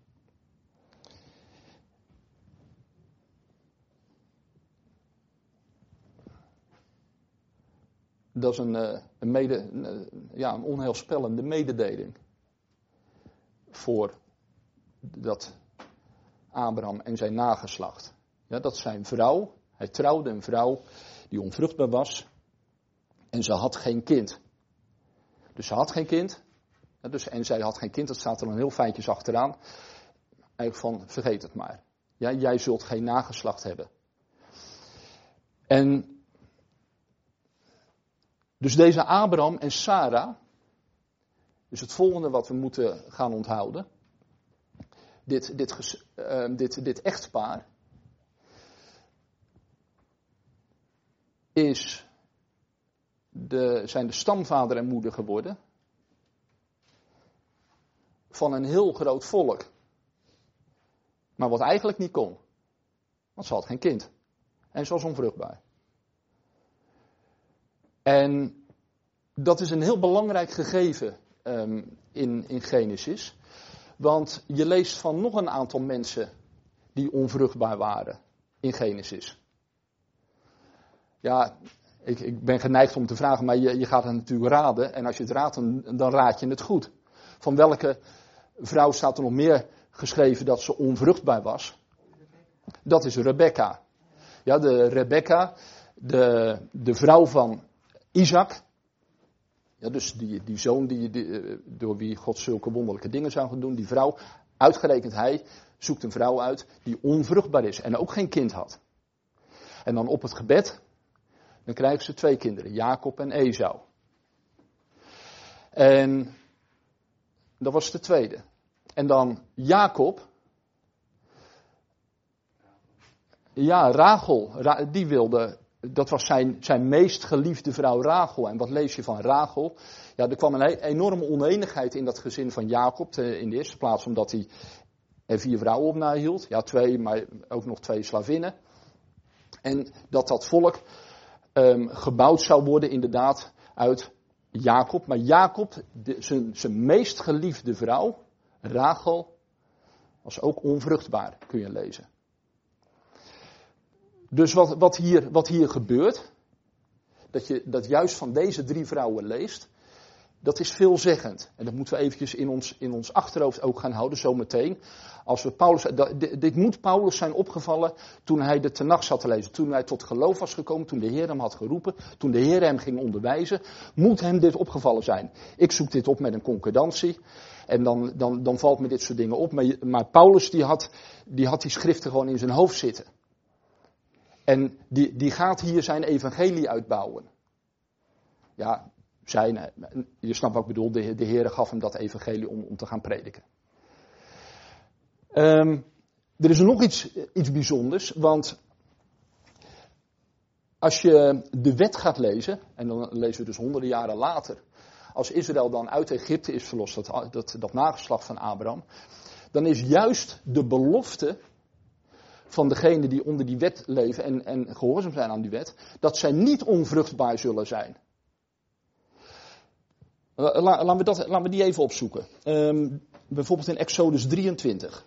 Dat is een, een, mede, een, ja, een onheilspellende mededeling voor dat Abraham en zijn nageslacht. Ja, dat zijn vrouw, hij trouwde een vrouw die onvruchtbaar was en ze had geen kind. Dus ze had geen kind ja, dus, en zij had geen kind, dat staat er dan heel feitjes achteraan. Eigenlijk van, vergeet het maar. Ja, jij zult geen nageslacht hebben. En dus deze Abraham en Sarah, dus het volgende wat we moeten gaan onthouden. Dit, dit, uh, dit, dit echtpaar is de, zijn de stamvader en moeder geworden van een heel groot volk. Maar wat eigenlijk niet kon. Want ze had geen kind. En ze was onvruchtbaar. En dat is een heel belangrijk gegeven um, in, in Genesis. Want je leest van nog een aantal mensen die onvruchtbaar waren in Genesis. Ja, ik, ik ben geneigd om te vragen, maar je, je gaat het natuurlijk raden. En als je het raadt, dan, dan raad je het goed. Van welke vrouw staat er nog meer geschreven dat ze onvruchtbaar was? Dat is Rebecca. Ja, de Rebecca, de, de vrouw van Isaac. Ja, dus die, die zoon die, die, door wie God zulke wonderlijke dingen zou gaan doen. Die vrouw, uitgerekend hij, zoekt een vrouw uit die onvruchtbaar is en ook geen kind had. En dan op het gebed, dan krijgen ze twee kinderen, Jacob en Esau. En dat was de tweede. En dan Jacob. Ja, Rachel, die wilde, dat was zijn, zijn meest geliefde vrouw Rachel. En wat lees je van Rachel? Ja, er kwam een enorme oneenigheid in dat gezin van Jacob. In de eerste plaats omdat hij er vier vrouwen op nahield. Ja, twee, maar ook nog twee slavinnen. En dat dat volk um, gebouwd zou worden inderdaad uit Jacob. Maar Jacob, de, zijn, zijn meest geliefde vrouw, Rachel, was ook onvruchtbaar, kun je lezen. Dus wat, wat, hier, wat hier gebeurt, dat je dat juist van deze drie vrouwen leest, dat is veelzeggend. En dat moeten we eventjes in ons, in ons achterhoofd ook gaan houden, zometeen. Als we Paulus, dat, dit moet Paulus zijn opgevallen toen hij de Tenach zat te lezen. Toen hij tot geloof was gekomen, toen de Heer hem had geroepen, toen de Heer hem ging onderwijzen, moet hem dit opgevallen zijn. Ik zoek dit op met een concordantie. En dan, dan, dan valt me dit soort dingen op. Maar, maar Paulus die had, die had die schriften gewoon in zijn hoofd zitten. En die, die gaat hier zijn evangelie uitbouwen. Ja, zijn, je snapt wat ik bedoel, de, de Heer gaf hem dat evangelie om, om te gaan prediken. Um, er is nog iets, iets bijzonders, want als je de wet gaat lezen, en dan lezen we dus honderden jaren later, als Israël dan uit Egypte is verlost, dat, dat, dat nageslacht van Abraham, dan is juist de belofte van degenen die onder die wet leven en, en gehoorzaam zijn aan die wet, dat zij niet onvruchtbaar zullen zijn. La, laten, we dat, laten we die even opzoeken. Um, bijvoorbeeld in Exodus drieëntwintig.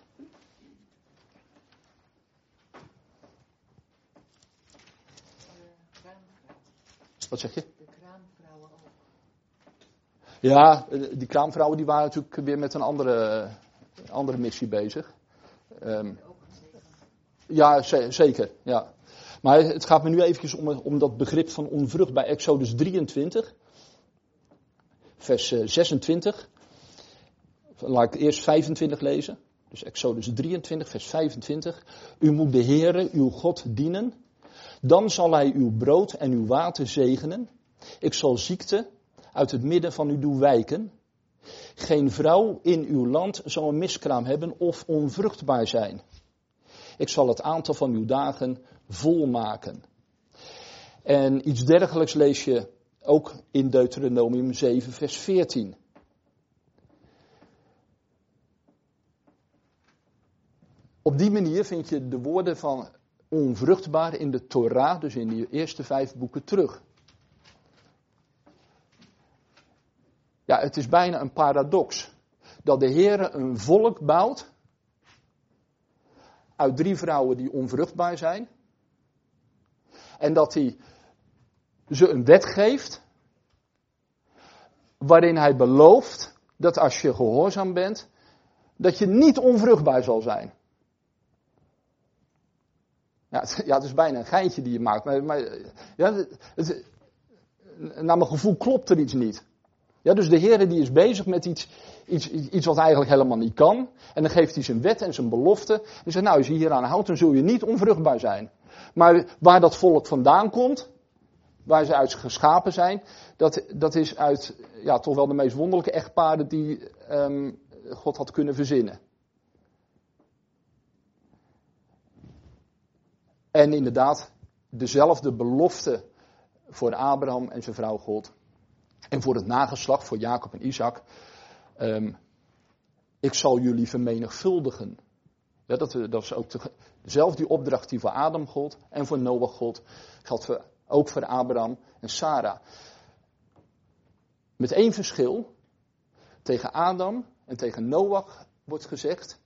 Wat zeg je? De kraamvrouwen ook. Ja, die kraamvrouwen die waren natuurlijk weer met een andere, andere missie bezig. Um, ja, z- zeker. Ja. Maar het gaat me nu eventjes om, om dat begrip van onvrucht bij Exodus drieëntwintig. Vers zesentwintig. Laat ik eerst vijfentwintig lezen. Dus Exodus drieëntwintig, vers vijfentwintig. U moet de Heere, uw God, dienen. Dan zal hij uw brood en uw water zegenen. Ik zal ziekte uit het midden van u doen wijken. Geen vrouw in uw land zal een miskraam hebben of onvruchtbaar zijn. Ik zal het aantal van uw dagen volmaken. En iets dergelijks lees je ook in Deuteronomium zeven, vers veertien. Op die manier vind je de woorden van onvruchtbaar in de Torah, dus in die eerste vijf boeken, terug. Ja, het is bijna een paradox. Dat de Heere een volk bouwt uit drie vrouwen die onvruchtbaar zijn. En dat hij ze een wet geeft waarin hij belooft dat als je gehoorzaam bent, dat je niet onvruchtbaar zal zijn. Ja, het, ja, het is bijna een geintje die je maakt. Maar, maar ja, het, het, naar mijn gevoel klopt er iets niet. Ja, dus de Heer die is bezig met iets, iets, iets wat eigenlijk helemaal niet kan. En dan geeft hij zijn wet en zijn belofte. En zegt, nou, als je hier aan houdt, dan zul je niet onvruchtbaar zijn. Maar waar dat volk vandaan komt, waar ze uit geschapen zijn, dat, dat is uit ja, toch wel de meest wonderlijke echtparen die um, God had kunnen verzinnen. En inderdaad, dezelfde belofte voor Abraham en zijn vrouw God. En voor het nageslacht, voor Jacob en Isaac. Um, ik zal jullie vermenigvuldigen. Ja, dat, dat is ook de, dezelfde opdracht die voor Adam gold en voor Noach gold. Geldt voor, ook voor Abraham en Sarah. Met één verschil. Tegen Adam en tegen Noach wordt gezegd,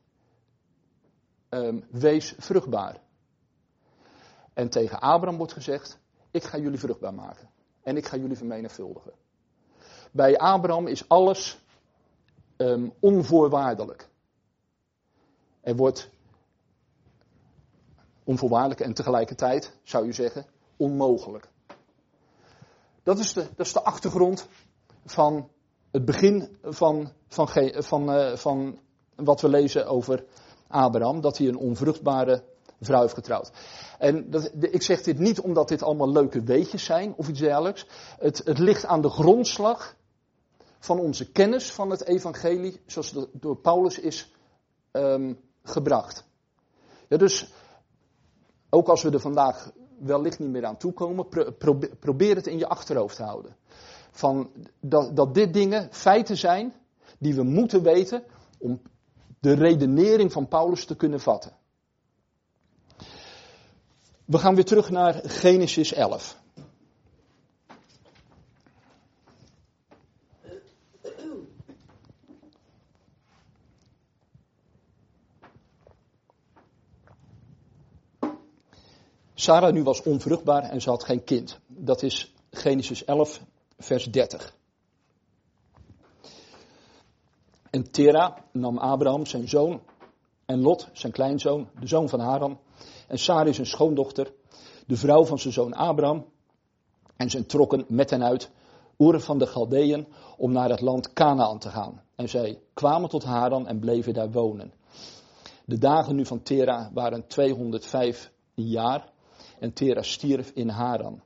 um, wees vruchtbaar. En tegen Abraham wordt gezegd, ik ga jullie vruchtbaar maken. En ik ga jullie vermenigvuldigen. Bij Abraham is alles um, onvoorwaardelijk. Er wordt onvoorwaardelijk en tegelijkertijd, zou je zeggen, onmogelijk. Dat is de, dat is de achtergrond van het begin van, van, van, van, uh, van wat we lezen over Abraham. Dat hij een onvruchtbare vrouw heeft getrouwd. En dat, de, ik zeg dit niet omdat dit allemaal leuke weetjes zijn of iets dergelijks. Het, het ligt aan de grondslag van onze kennis van het evangelie zoals het door Paulus is um, gebracht. Ja, dus ook als we er vandaag wellicht niet meer aan toekomen, pro, probeer het in je achterhoofd te houden. Van dat, dat dit dingen feiten zijn die we moeten weten om de redenering van Paulus te kunnen vatten. We gaan weer terug naar Genesis elf. Sarah nu was onvruchtbaar en ze had geen kind. Dat is Genesis elf, vers dertig. En Tera nam Abraham zijn zoon en Lot zijn kleinzoon, de zoon van Haran. En Sarai zijn schoondochter, de vrouw van zijn zoon Abraham. En zij trokken met hen uit Ur van de Galdeën om naar het land Kanaan te gaan. En zij kwamen tot Haran en bleven daar wonen. De dagen nu van Tera waren tweehonderdvijf jaar en Tera stierf in Haran.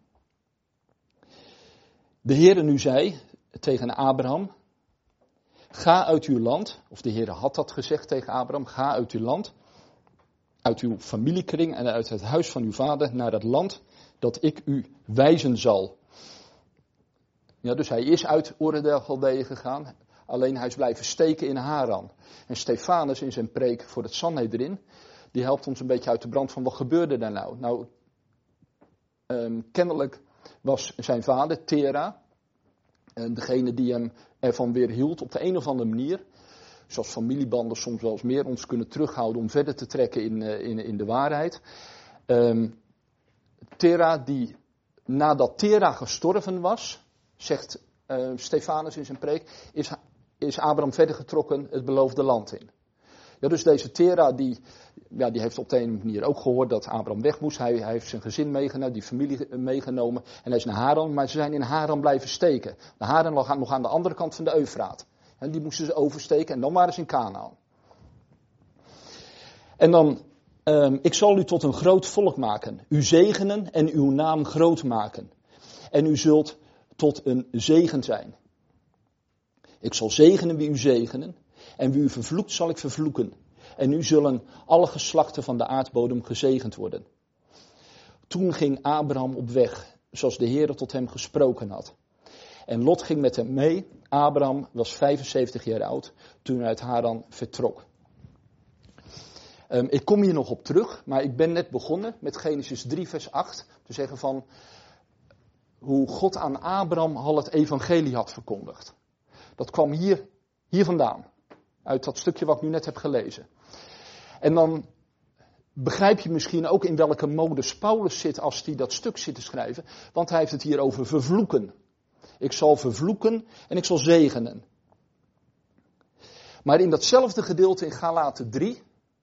De Heere nu zei tegen Abraham, ga uit uw land, of de Heere had dat gezegd tegen Abraham, ga uit uw land, uit uw familiekring en uit het huis van uw vader naar het land dat ik u wijzen zal. Ja, dus hij is uit Ur der Galdeeën gegaan, alleen hij is blijven steken in Haran. En Stefanus in zijn preek voor het Sanhedrin, die helpt ons een beetje uit de brand van wat gebeurde daar nou. Nou, um, kennelijk was zijn vader, Tera, en degene die hem ervan weer hield op de een of andere manier, zoals familiebanden soms wel eens meer ons kunnen terughouden om verder te trekken in, in, in de waarheid. Um, Tera, die nadat Tera gestorven was, zegt uh, Stefanus in zijn preek, is, is Abraham verder getrokken het beloofde land in. Ja, dus deze Tera, die, ja, die heeft op de een manier ook gehoord dat Abraham weg moest. Hij, hij heeft zijn gezin meegenomen, die familie meegenomen. En hij is naar Haran, maar ze zijn in Haran blijven steken. De Haran lag nog aan de andere kant van de Eufraat. En die moesten ze oversteken en dan waren ze in Kanaan. En dan, um, ik zal u tot een groot volk maken. U zegenen en uw naam groot maken. En u zult tot een zegen zijn. Ik zal zegenen wie u zegenen. En wie u vervloekt zal ik vervloeken. En nu zullen alle geslachten van de aardbodem gezegend worden. Toen ging Abraham op weg, zoals de Heere tot hem gesproken had. En Lot ging met hem mee. Abraham was vijfenzeventig jaar oud toen hij uit Haran vertrok. Um, ik kom hier nog op terug, maar ik ben net begonnen met Genesis drie vers acht. Te zeggen van hoe God aan Abraham al het evangelie had verkondigd. Dat kwam hier, hier vandaan. Uit dat stukje wat ik nu net heb gelezen. En dan begrijp je misschien ook in welke modus Paulus zit als hij dat stuk zit te schrijven. Want hij heeft het hier over vervloeken. Ik zal vervloeken en ik zal zegenen. Maar in datzelfde gedeelte in Galaten drie,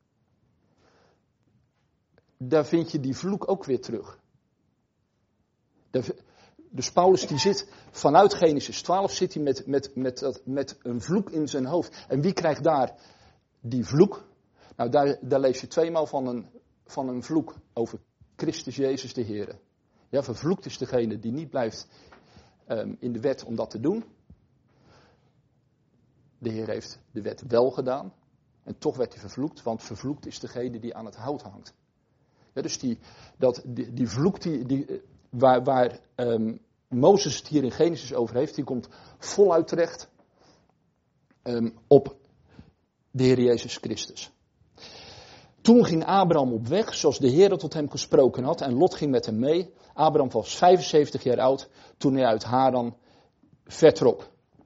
daar vind je die vloek ook weer terug. Dus Paulus die zit vanuit Genesis twaalf zit hij met, met, met, met een vloek in zijn hoofd. En wie krijgt daar die vloek? Nou, daar, daar lees je tweemaal van een, van een vloek over Christus Jezus de Heer. Ja, vervloekt is degene die niet blijft um, in de wet om dat te doen. De Heer heeft de wet wel gedaan. En toch werd hij vervloekt, want vervloekt is degene die aan het hout hangt. Ja, dus die, dat, die, die vloek die, die, waar, waar um, Mozes het hier in Genesis over heeft, die komt voluit terecht um, op de Heer Jezus Christus. Toen ging Abraham op weg, zoals de Heer tot hem gesproken had, en Lot ging met hem mee. Abraham was vijfenzeventig jaar oud toen hij uit Haran vertrok.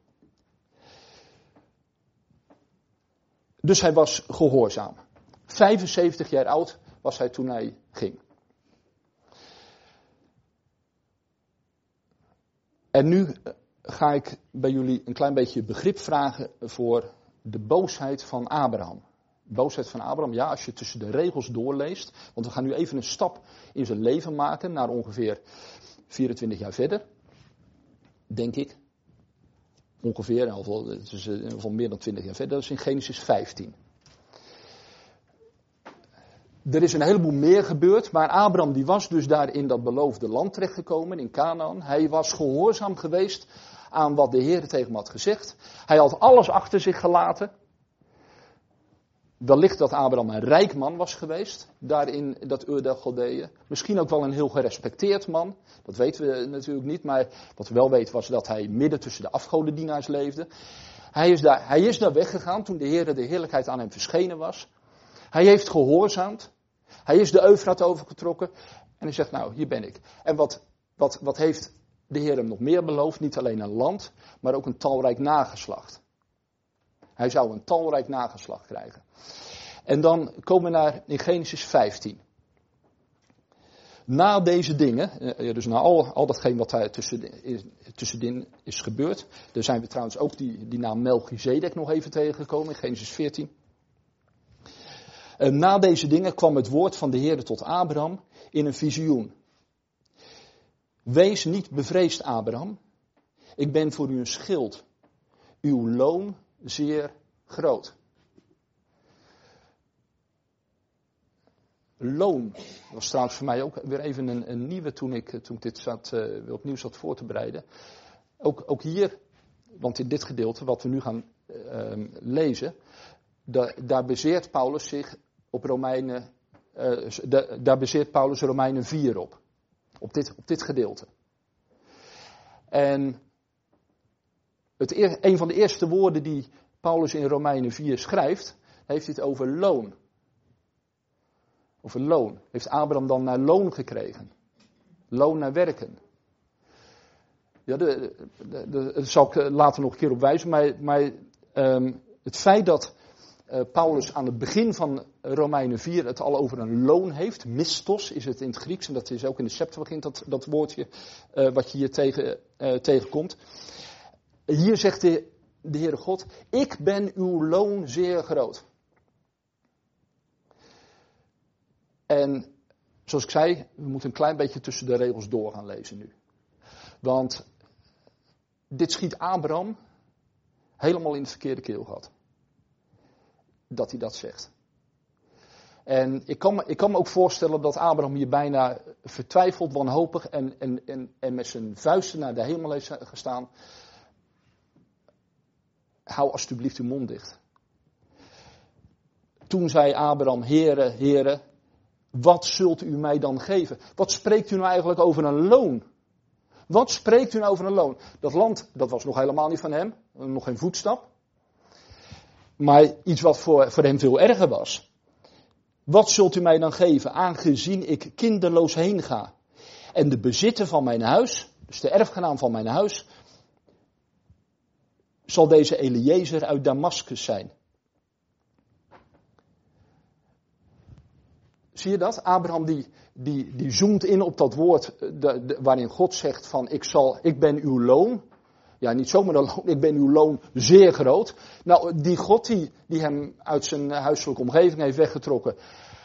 Dus hij was gehoorzaam. vijfenzeventig jaar oud was hij toen hij ging. En nu ga ik bij jullie een klein beetje begrip vragen voor de boosheid van Abraham. Boosheid van Abraham, ja, als je tussen de regels doorleest. Want we gaan nu even een stap in zijn leven maken naar ongeveer vierentwintig jaar verder. Denk ik. Ongeveer, al van meer dan twintig jaar verder. Dat is in Genesis vijftien. Er is een heleboel meer gebeurd, maar Abraham die was dus daar in dat beloofde land terechtgekomen, in Canaan. Hij was gehoorzaam geweest aan wat de Heer tegen hem had gezegd. Hij had alles achter zich gelaten. Wellicht dat Abraham een rijk man was geweest, daar in dat Ur der Galdeeën. Misschien ook wel een heel gerespecteerd man, dat weten we natuurlijk niet. Maar wat we wel weten was dat hij midden tussen de afgodendienaars leefde. Hij is daar, hij is daar weggegaan toen de Heer de heerlijkheid aan hem verschenen was. Hij heeft gehoorzaamd. Hij is de Eufraat overgetrokken. En hij zegt, nou, hier ben ik. En wat, wat, wat heeft de Heer hem nog meer beloofd? Niet alleen een land, maar ook een talrijk nageslacht. Hij zou een talrijk nageslacht krijgen. En dan komen we naar in Genesis vijftien. Na deze dingen, dus na al, al datgene wat daar tussenin, tussenin is gebeurd. Daar zijn we trouwens ook die, die naam Melchizedek nog even tegengekomen in Genesis veertien. En na deze dingen kwam het woord van de Heer tot Abraham in een visioen. Wees niet bevreesd, Abraham. Ik ben voor u een schild. Uw loon zeer groot. Loon. Dat was trouwens voor mij ook weer even een, een nieuwe toen ik, toen ik dit zat, uh, opnieuw zat voor te bereiden. Ook, ook hier, want in dit gedeelte wat we nu gaan uh, lezen, da, daar baseert Paulus zich op Romeinen, uh, da, daar baseert Paulus Romeinen vier op. Op dit, op dit gedeelte. En het eer, een van de eerste woorden die Paulus in Romeinen vier schrijft, heeft hij het over loon. Over loon. Heeft Abraham dan naar loon gekregen? Loon naar werken. Ja, de, de, de, daar zal ik later nog een keer op wijzen. Maar, maar um, het feit dat uh, Paulus aan het begin van Romeinen vier het al over een loon heeft. Mistos is het in het Grieks. En dat is ook in de Septuagint dat, dat woordje uh, wat je hier tegen, uh, tegenkomt. Hier zegt de, de Heere God, ik ben uw loon zeer groot. En zoals ik zei, we moeten een klein beetje tussen de regels door gaan lezen nu. Want dit schiet Abraham helemaal in het verkeerde keelgat. Dat hij dat zegt. En ik kan, me, ik kan me ook voorstellen dat Abraham hier bijna vertwijfeld, wanhopig en, en, en, en met zijn vuisten naar de hemel heeft gestaan. Hou alsjeblieft uw mond dicht. Toen zei Abraham, Heere, Heere, wat zult u mij dan geven? Wat spreekt u nou eigenlijk over een loon? Wat spreekt u nou over een loon? Dat land, dat was nog helemaal niet van hem, nog geen voetstap. Maar iets wat voor, voor hem veel erger was. Wat zult u mij dan geven, aangezien ik kinderloos heen ga? En de bezitter van mijn huis, dus de erfgenaam van mijn huis, zal deze Eliezer uit Damascus zijn. Zie je dat? Abraham die, die, die zoomt in op dat woord de, de, waarin God zegt van ik, zal, ik ben uw loon. Ja, niet zomaar een loon, ik ben uw loon zeer groot. Nou, die God die, die hem uit zijn huiselijke omgeving heeft weggetrokken,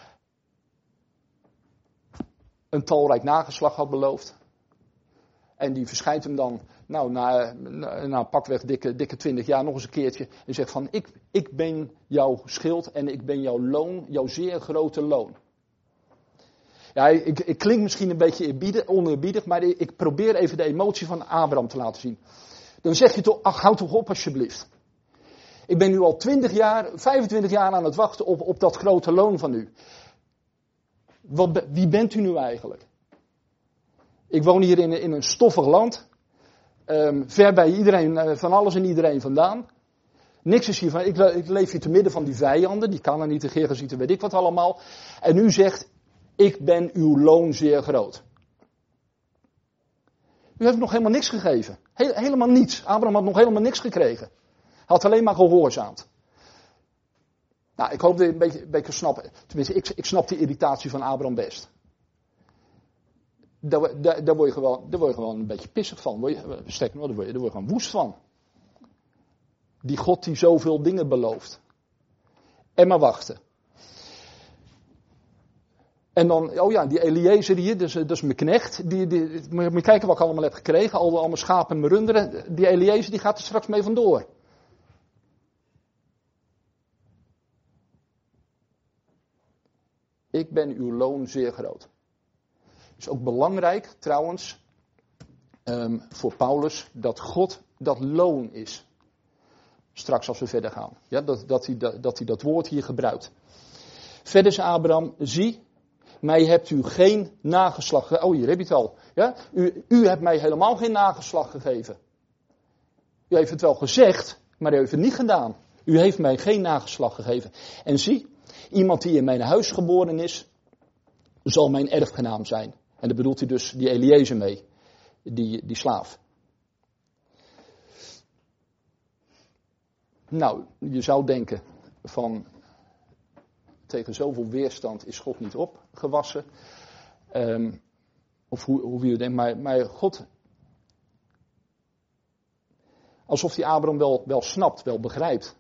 een talrijk nageslag had beloofd. En die verschijnt hem dan, nou, na, na, na pakweg dikke, dikke twintig jaar nog eens een keertje. En zegt van, ik, ik ben jouw schild en ik ben jouw loon, jouw zeer grote loon. Ja, ik, ik klink misschien een beetje oneerbiedig, maar ik probeer even de emotie van Abraham te laten zien. Dan zeg je toch, ach, houd toch op alsjeblieft. Ik ben nu al twintig jaar, vijfentwintig jaar aan het wachten op, op dat grote loon van u. Wat, wie bent u nu eigenlijk? Ik woon hier in, in een stoffig land. Um, ver bij iedereen, van alles en iedereen vandaan. Niks is hiervan. Ik, ik leef hier te midden van die vijanden. Die kan er niet, de Gergezieten, weet ik wat allemaal. En u zegt, ik ben uw loon zeer groot. U heeft nog helemaal niks gegeven. He, helemaal niets. Abraham had nog helemaal niks gekregen. Hij had alleen maar gehoorzaamd. Nou, ik hoop dat je een beetje, een beetje snapt. Tenminste, ik, ik snap die irritatie van Abraham best. daar, daar, daar, word je gewoon, daar word je gewoon een beetje pissig van. Word je, sterker nog, daar word je, daar word je gewoon woest van. Die God die zoveel dingen belooft. En maar wachten. En dan, oh ja, die Eliezer hier, dus, dat is mijn knecht. Die, die, moet je kijken wat ik allemaal heb gekregen. Al, al mijn schapen en mijn runderen. Die Eliezer die gaat er straks mee vandoor. Ik ben uw loon zeer groot. Het is ook belangrijk, trouwens, um, voor Paulus, dat God dat loon is. Straks als we verder gaan. Ja, dat, dat, hij, dat, dat hij dat woord hier gebruikt. Verder zei Abraham, zie, mij hebt u geen nageslag gegeven. Oh, hier heb je het al. Ja? U, u hebt mij helemaal geen nageslag gegeven. U heeft het wel gezegd, maar u heeft het niet gedaan. U heeft mij geen nageslag gegeven. En zie, iemand die in mijn huis geboren is, zal mijn erfgenaam zijn. En daar bedoelt hij dus die Eliezer mee, die, die slaaf. Nou, je zou denken van, tegen zoveel weerstand is God niet opgewassen. Um, of hoe, hoe je denkt, maar, maar God, alsof die Abraham wel, wel snapt, wel begrijpt.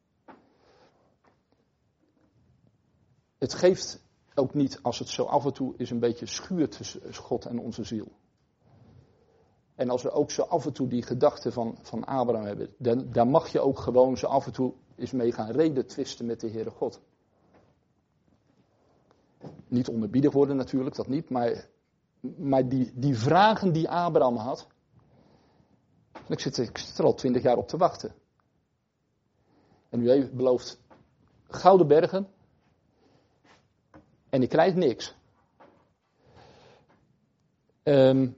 Het geeft ook niet als het zo af en toe is een beetje schuurt tussen God en onze ziel. En als we ook zo af en toe die gedachten van, van Abraham hebben, dan, dan mag je ook gewoon zo af en toe eens mee gaan reden twisten met de Heere God. Niet onderbiedig worden natuurlijk, dat niet, maar, maar die, die vragen die Abraham had, ik zit, ik zit er al twintig jaar op te wachten. En u heeft beloofd gouden bergen en ik krijg niks. Um,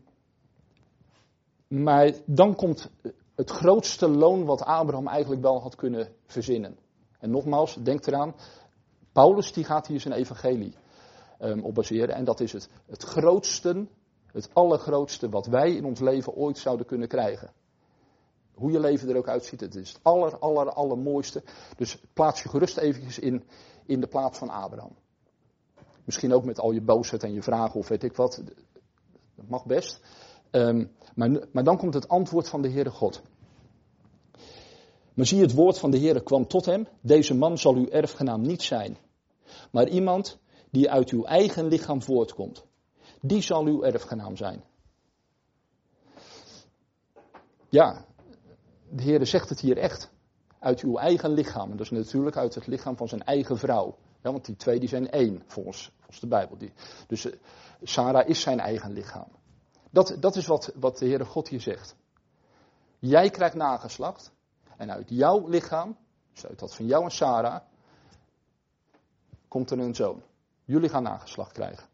Maar dan komt het grootste loon wat Abraham eigenlijk wel had kunnen verzinnen. En nogmaals, denk eraan, Paulus die gaat hier zijn evangelie um, op baseren. En dat is het, het grootste, het allergrootste wat wij in ons leven ooit zouden kunnen krijgen. Hoe je leven er ook uitziet, het is het aller, aller, allermooiste. Dus plaats je gerust eventjes in, in de plaats van Abraham. Misschien ook met al je boosheid en je vragen of weet ik wat. Dat mag best. Um, maar, maar dan komt het antwoord van de Heere God. Maar zie, het woord van de Heere kwam tot hem. Deze man zal uw erfgenaam niet zijn. Maar iemand die uit uw eigen lichaam voortkomt. Die zal uw erfgenaam zijn. Ja, de Heere zegt het hier echt. Uit uw eigen lichaam. En dat is natuurlijk uit het lichaam van zijn eigen vrouw. Ja, want die twee die zijn één volgens, volgens de Bijbel. Die, dus uh, Sarah is zijn eigen lichaam. Dat, dat is wat, wat de Heere God hier zegt. Jij krijgt nageslacht. En uit jouw lichaam, dus uit dat van jou en Sarah, komt er een zoon. Jullie gaan nageslacht krijgen.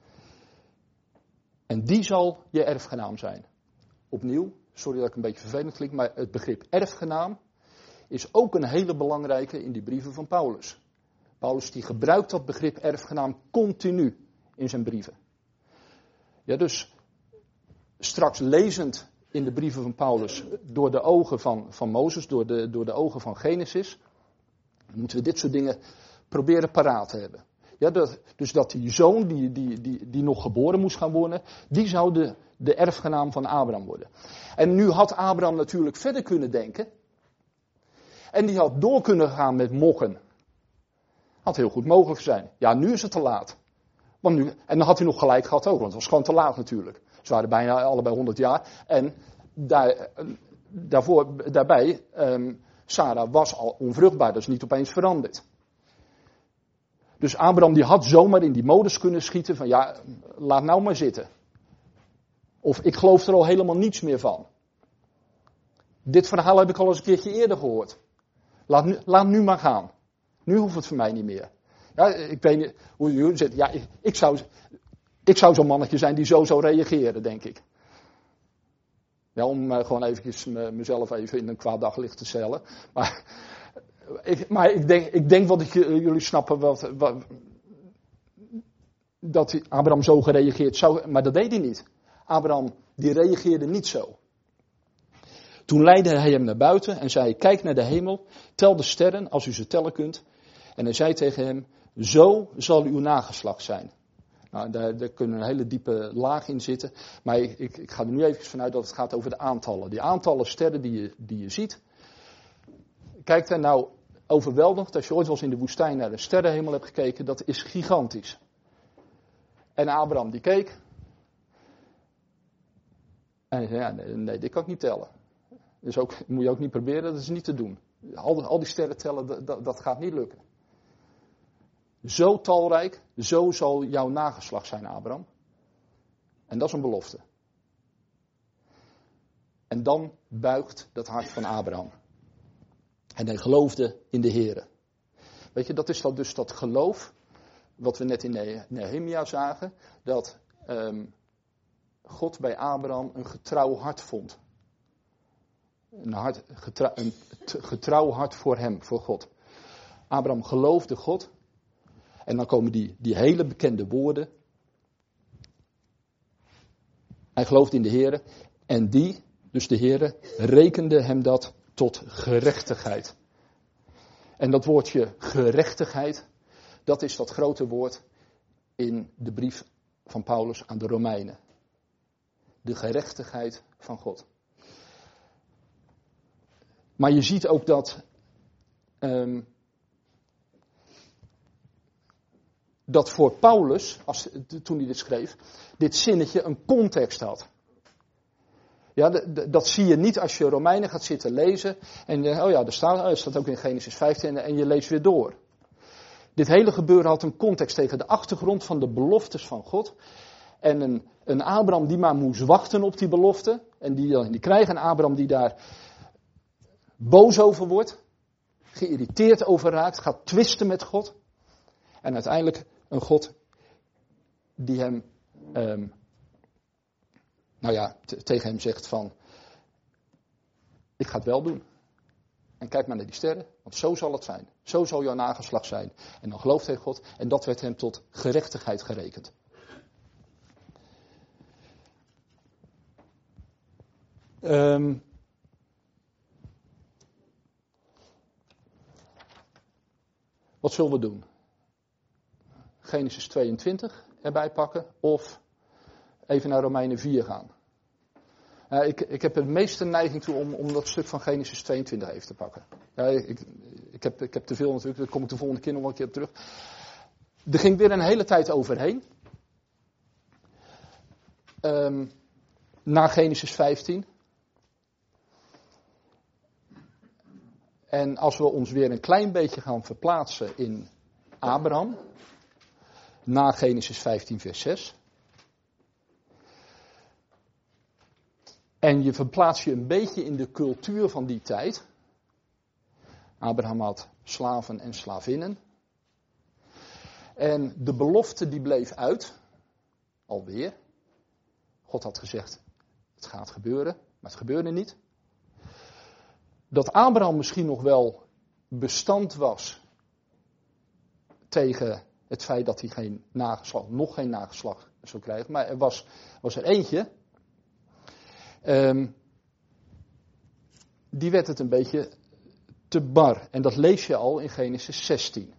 En die zal je erfgenaam zijn. Opnieuw, sorry dat ik een beetje vervelend klink, maar het begrip erfgenaam is ook een hele belangrijke in die brieven van Paulus. Paulus die gebruikt dat begrip erfgenaam continu in zijn brieven. Ja, dus straks lezend in de brieven van Paulus door de ogen van, van Mozes, door de, door de ogen van Genesis, moeten we dit soort dingen proberen paraat te hebben. Ja, dat, dus dat die zoon die, die, die, die nog geboren moest gaan worden, die zou de, de erfgenaam van Abraham worden. En nu had Abraham natuurlijk verder kunnen denken. En die had door kunnen gaan met mokken. Had heel goed mogelijk zijn. Ja, nu is het te laat. Want nu, en dan had hij nog gelijk gehad ook, want het was gewoon te laat natuurlijk. Ze waren bijna allebei honderd jaar. En daar, daarvoor, daarbij, um, Sarah was al onvruchtbaar, dat is niet opeens veranderd. Dus Abraham die had zomaar in die modus kunnen schieten van ja, laat nou maar zitten. Of ik geloof er al helemaal niets meer van. Dit verhaal heb ik al eens een keertje eerder gehoord. Laat nu, laat nu maar gaan. Nu hoeft het voor mij niet meer. Ja, ik weet niet hoe jullie zitten. Ja, ik, ik zou, ik zou zo'n mannetje zijn die zo zou reageren, denk ik. Ja, om uh, gewoon eventjes me, mezelf even in een kwaad daglicht te stellen. Maar, ik, maar ik, denk, ik denk wat ik, uh, jullie snappen wat, wat, dat Abraham zo gereageerd zou. Maar dat deed hij niet. Abraham die reageerde niet zo. Toen leidde hij hem naar buiten en zei, kijk naar de hemel, tel de sterren als u ze tellen kunt. En hij zei tegen hem, zo zal uw nageslacht zijn. Nou, daar, daar kunnen een hele diepe laag in zitten. Maar ik, ik ga er nu even vanuit dat het gaat over de aantallen. Die aantallen sterren die je, die je ziet. Kijk daar nou overweldigend. Als je ooit wel eens in de woestijn naar de sterrenhemel hebt gekeken. Dat is gigantisch. En Abraham die keek. En hij zei, ja, nee, nee, dit kan ik niet tellen. Dus ook, moet je ook niet proberen, dat is niet te doen. Al, al die sterren tellen, dat, dat, dat gaat niet lukken. Zo talrijk, zo zal jouw nageslacht zijn, Abraham. En dat is een belofte. En dan buigt dat hart van Abraham. En hij geloofde in de Here. Weet je, dat is dat dus dat geloof, wat we net in Nehemia zagen, dat um, God bij Abraham een getrouw hart vond. Een, hart, getrouw, een getrouw hart voor hem, voor God. Abraham geloofde God. En dan komen die, die hele bekende woorden. Hij geloofde in de Here. En die, dus de Here, rekende hem dat tot gerechtigheid. En dat woordje gerechtigheid, dat is dat grote woord in de brief van Paulus aan de Romeinen. De gerechtigheid van God. Maar je ziet ook dat, um, dat voor Paulus, als, toen hij dit schreef, dit zinnetje een context had. Ja, de, de, dat zie je niet als je Romeinen gaat zitten lezen. En je, oh ja, er staat, oh, dat staat ook in Genesis vijftien en je leest weer door. Dit hele gebeuren had een context tegen de achtergrond van de beloftes van God. En een, een Abraham die maar moest wachten op die belofte. En die, die krijgt een Abraham die daar boos over wordt. Geïrriteerd over raakt. Gaat twisten met God. En uiteindelijk een God die hem, um, nou ja, t- tegen hem zegt van, ik ga het wel doen. En kijk maar naar die sterren, want zo zal het zijn. Zo zal jouw nageslacht zijn. En dan gelooft hij God en dat werd hem tot gerechtigheid gerekend. Um, wat zullen we doen? Genesis tweeëntwintig erbij pakken of even naar Romeinen vier gaan. Uh, ik, ik heb de meeste neiging toe om, om dat stuk van Genesis tweeëntwintig even te pakken. Ja, ik, ik, heb, ik heb te veel natuurlijk, daar kom ik de volgende keer nog wel een keer op terug. Er ging weer een hele tijd overheen. Um, na Genesis vijftien. En als we ons weer een klein beetje gaan verplaatsen in Abraham. Na Genesis vijftien vers zes. En je verplaatst je een beetje in de cultuur van die tijd. Abraham had slaven en slavinnen. En de belofte die bleef uit. Alweer. God had gezegd, het gaat gebeuren, maar het gebeurde niet. Dat Abraham misschien nog wel bestand was tegen het feit dat hij geen nageslacht, nog geen nageslacht zou krijgen. Maar er was, was er eentje, um, die werd het een beetje te bar. En dat lees je al in Genesis zestien.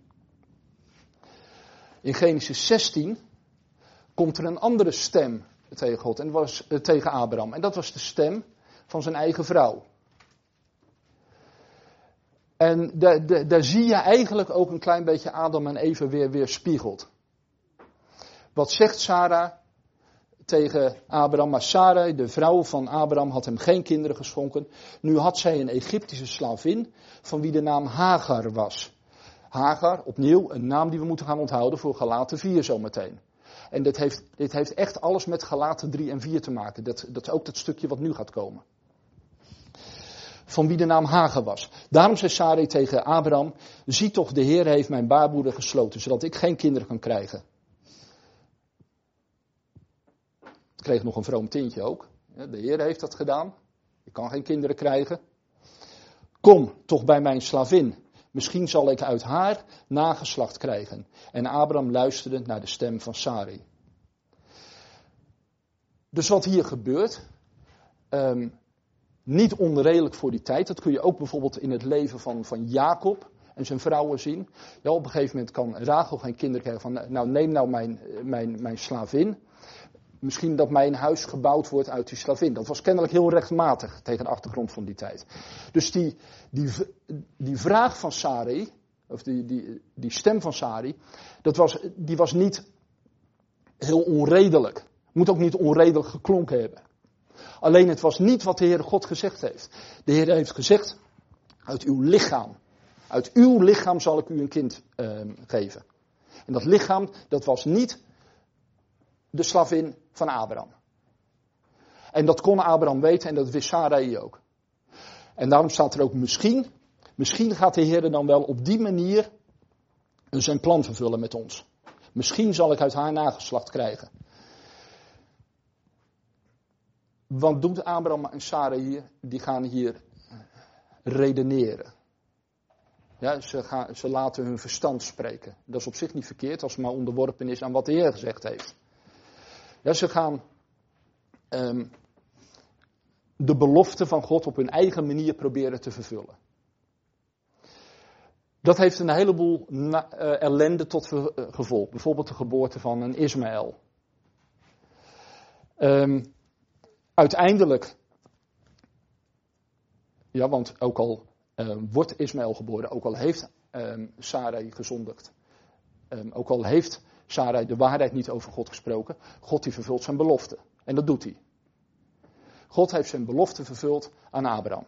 In Genesis zestien komt er een andere stem tegen God, en was, uh, tegen Abraham. En dat was de stem van zijn eigen vrouw. En daar, daar, daar zie je eigenlijk ook een klein beetje Adam en Eva weer weerspiegeld. Wat zegt Sarah tegen Abraham? Maar Sarai, de vrouw van Abraham, had hem geen kinderen geschonken. Nu had zij een Egyptische slavin van wie de naam Hagar was. Hagar, opnieuw, een naam die we moeten gaan onthouden voor Galaten vier zometeen. En dit heeft, dit heeft echt alles met Galaten drie en vier te maken. Dat, dat is ook dat stukje wat nu gaat komen. Van wie de naam Hagar was. Daarom zei Sarai tegen Abraham, zie toch, de Heer heeft mijn baarmoeder gesloten, zodat ik geen kinderen kan krijgen. Het kreeg nog een vroom tintje ook. De Heer heeft dat gedaan. Ik kan geen kinderen krijgen. Kom toch bij mijn slavin. Misschien zal ik uit haar nageslacht krijgen. En Abraham luisterde naar de stem van Sarai. Dus wat hier gebeurt, um, niet onredelijk voor die tijd. Dat kun je ook bijvoorbeeld in het leven van, van Jacob en zijn vrouwen zien. Ja, op een gegeven moment kan Rachel geen kinderen krijgen van, nou neem nou mijn, mijn, mijn slavin. Misschien dat mijn huis gebouwd wordt uit die slavin. Dat was kennelijk heel rechtmatig tegen de achtergrond van die tijd. Dus die, die, die vraag van Sarai, of die, die, die stem van Sarai, dat was, die was niet heel onredelijk. Moet ook niet onredelijk geklonken hebben. Alleen het was niet wat de Heere God gezegd heeft. De Heer heeft gezegd, uit uw lichaam, uit uw lichaam zal ik u een kind uh, geven. En dat lichaam, dat was niet de slavin van Abraham. En dat kon Abraham weten en dat wist Sarai ook. En daarom staat er ook misschien, misschien gaat de Heer dan wel op die manier zijn plan vervullen met ons. Misschien zal ik uit haar nageslacht krijgen. Wat doet Abraham en Sarai hier? Die gaan hier redeneren. Ja, ze, gaan, ze laten hun verstand spreken. Dat is op zich niet verkeerd als het maar onderworpen is aan wat de Heer gezegd heeft. Ja, ze gaan um, de belofte van God op hun eigen manier proberen te vervullen. Dat heeft een heleboel na, uh, ellende tot ver, uh, gevolg. Bijvoorbeeld de geboorte van een Ismaël. Um, uiteindelijk, ja, want ook al uh, wordt Ismaël geboren, ook al heeft um, Sarai gezondigd, um, ook al heeft Sarai de waarheid niet over God gesproken, God die vervult zijn belofte. En dat doet hij. God heeft zijn belofte vervuld aan Abraham.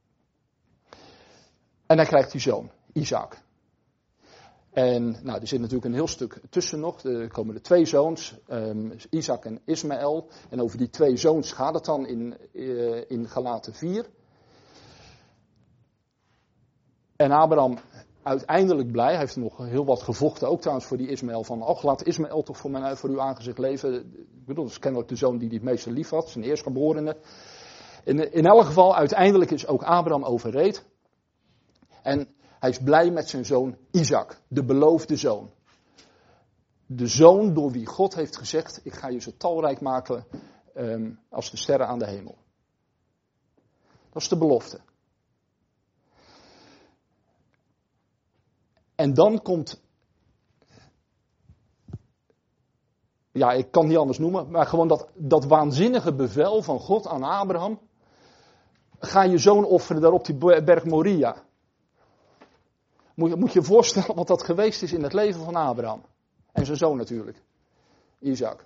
En hij krijgt die zoon, Isaac. En nou, er zit natuurlijk een heel stuk tussen nog. Er komen er twee zoons, um, Isaac en Ismaël. En over die twee zoons gaat het dan in, uh, in Galaten vier. En Abraham uiteindelijk blij, hij heeft nog heel wat gevochten, ook trouwens voor die Ismaël. Van, oh, laat Ismaël toch voor, mijn, voor uw aangezicht leven. Ik bedoel, dat is kennelijk de zoon die hij het meeste lief had, zijn eerstgeborene. In, in elk geval, uiteindelijk is ook Abraham overreed. En hij is blij met zijn zoon Isaac, de beloofde zoon. De zoon door wie God heeft gezegd, ik ga je zo talrijk maken um, als de sterren aan de hemel. Dat is de belofte. En dan komt, ja, ik kan het niet anders noemen, maar gewoon dat, dat waanzinnige bevel van God aan Abraham. Ga je zoon offeren daar op die berg Moria. Moet je, moet je je voorstellen wat dat geweest is in het leven van Abraham. En zijn zoon natuurlijk, Isaac.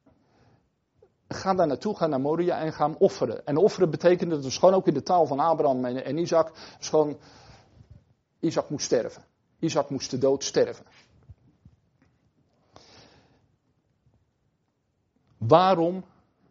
Ga daar naartoe, ga naar Moria en ga hem offeren. En offeren betekende, dat is gewoon ook in de taal van Abraham en, en Isaac, is gewoon, Isaac moest sterven. Isaac moest de dood sterven. Waarom?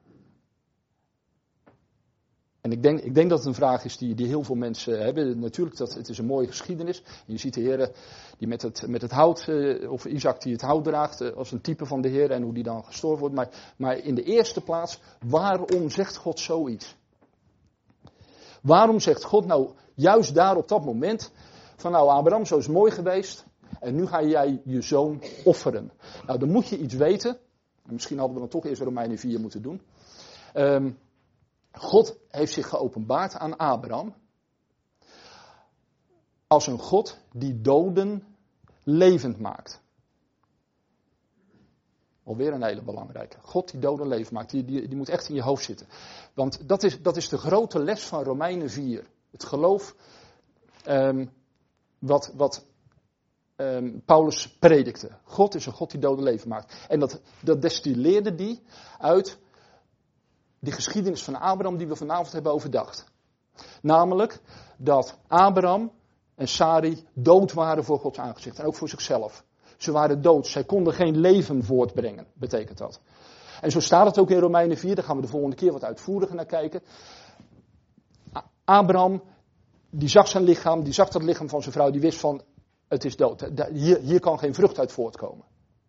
En ik denk, ik denk dat het een vraag is die, die heel veel mensen hebben. Natuurlijk, dat, het is een mooie geschiedenis. Je ziet de Heer die met het, met het hout, of Isaac die het hout draagt, als een type van de Heer en hoe die dan gestorven wordt. Maar, maar in de eerste plaats, waarom zegt God zoiets? Waarom zegt God nou juist daar op dat moment van nou Abraham, zo is het mooi geweest en nu ga jij je zoon offeren. Nou, dan moet je iets weten. Misschien hadden we dan toch eerst Romeinen vier moeten doen. Um, God heeft zich geopenbaard aan Abraham als een God die doden levend maakt. Alweer een hele belangrijke. God die doden levend maakt, die, die, die moet echt in je hoofd zitten. Want dat is, dat is de grote les van Romeinen vier. Het geloof um, wat, wat um, Paulus predikte. God is een God die doden levend maakt. En dat, dat destilleerde die uit die geschiedenis van Abraham die we vanavond hebben overdacht. Namelijk dat Abraham en Sarai dood waren voor Gods aangezicht. En ook voor zichzelf. Ze waren dood. Zij konden geen leven voortbrengen, betekent dat. En zo staat het ook in Romeinen vier. Daar gaan we de volgende keer wat uitvoeriger naar kijken. Abraham, die zag zijn lichaam, die zag dat lichaam van zijn vrouw. Die wist van, het is dood. Hier, hier kan geen vrucht uit voortkomen.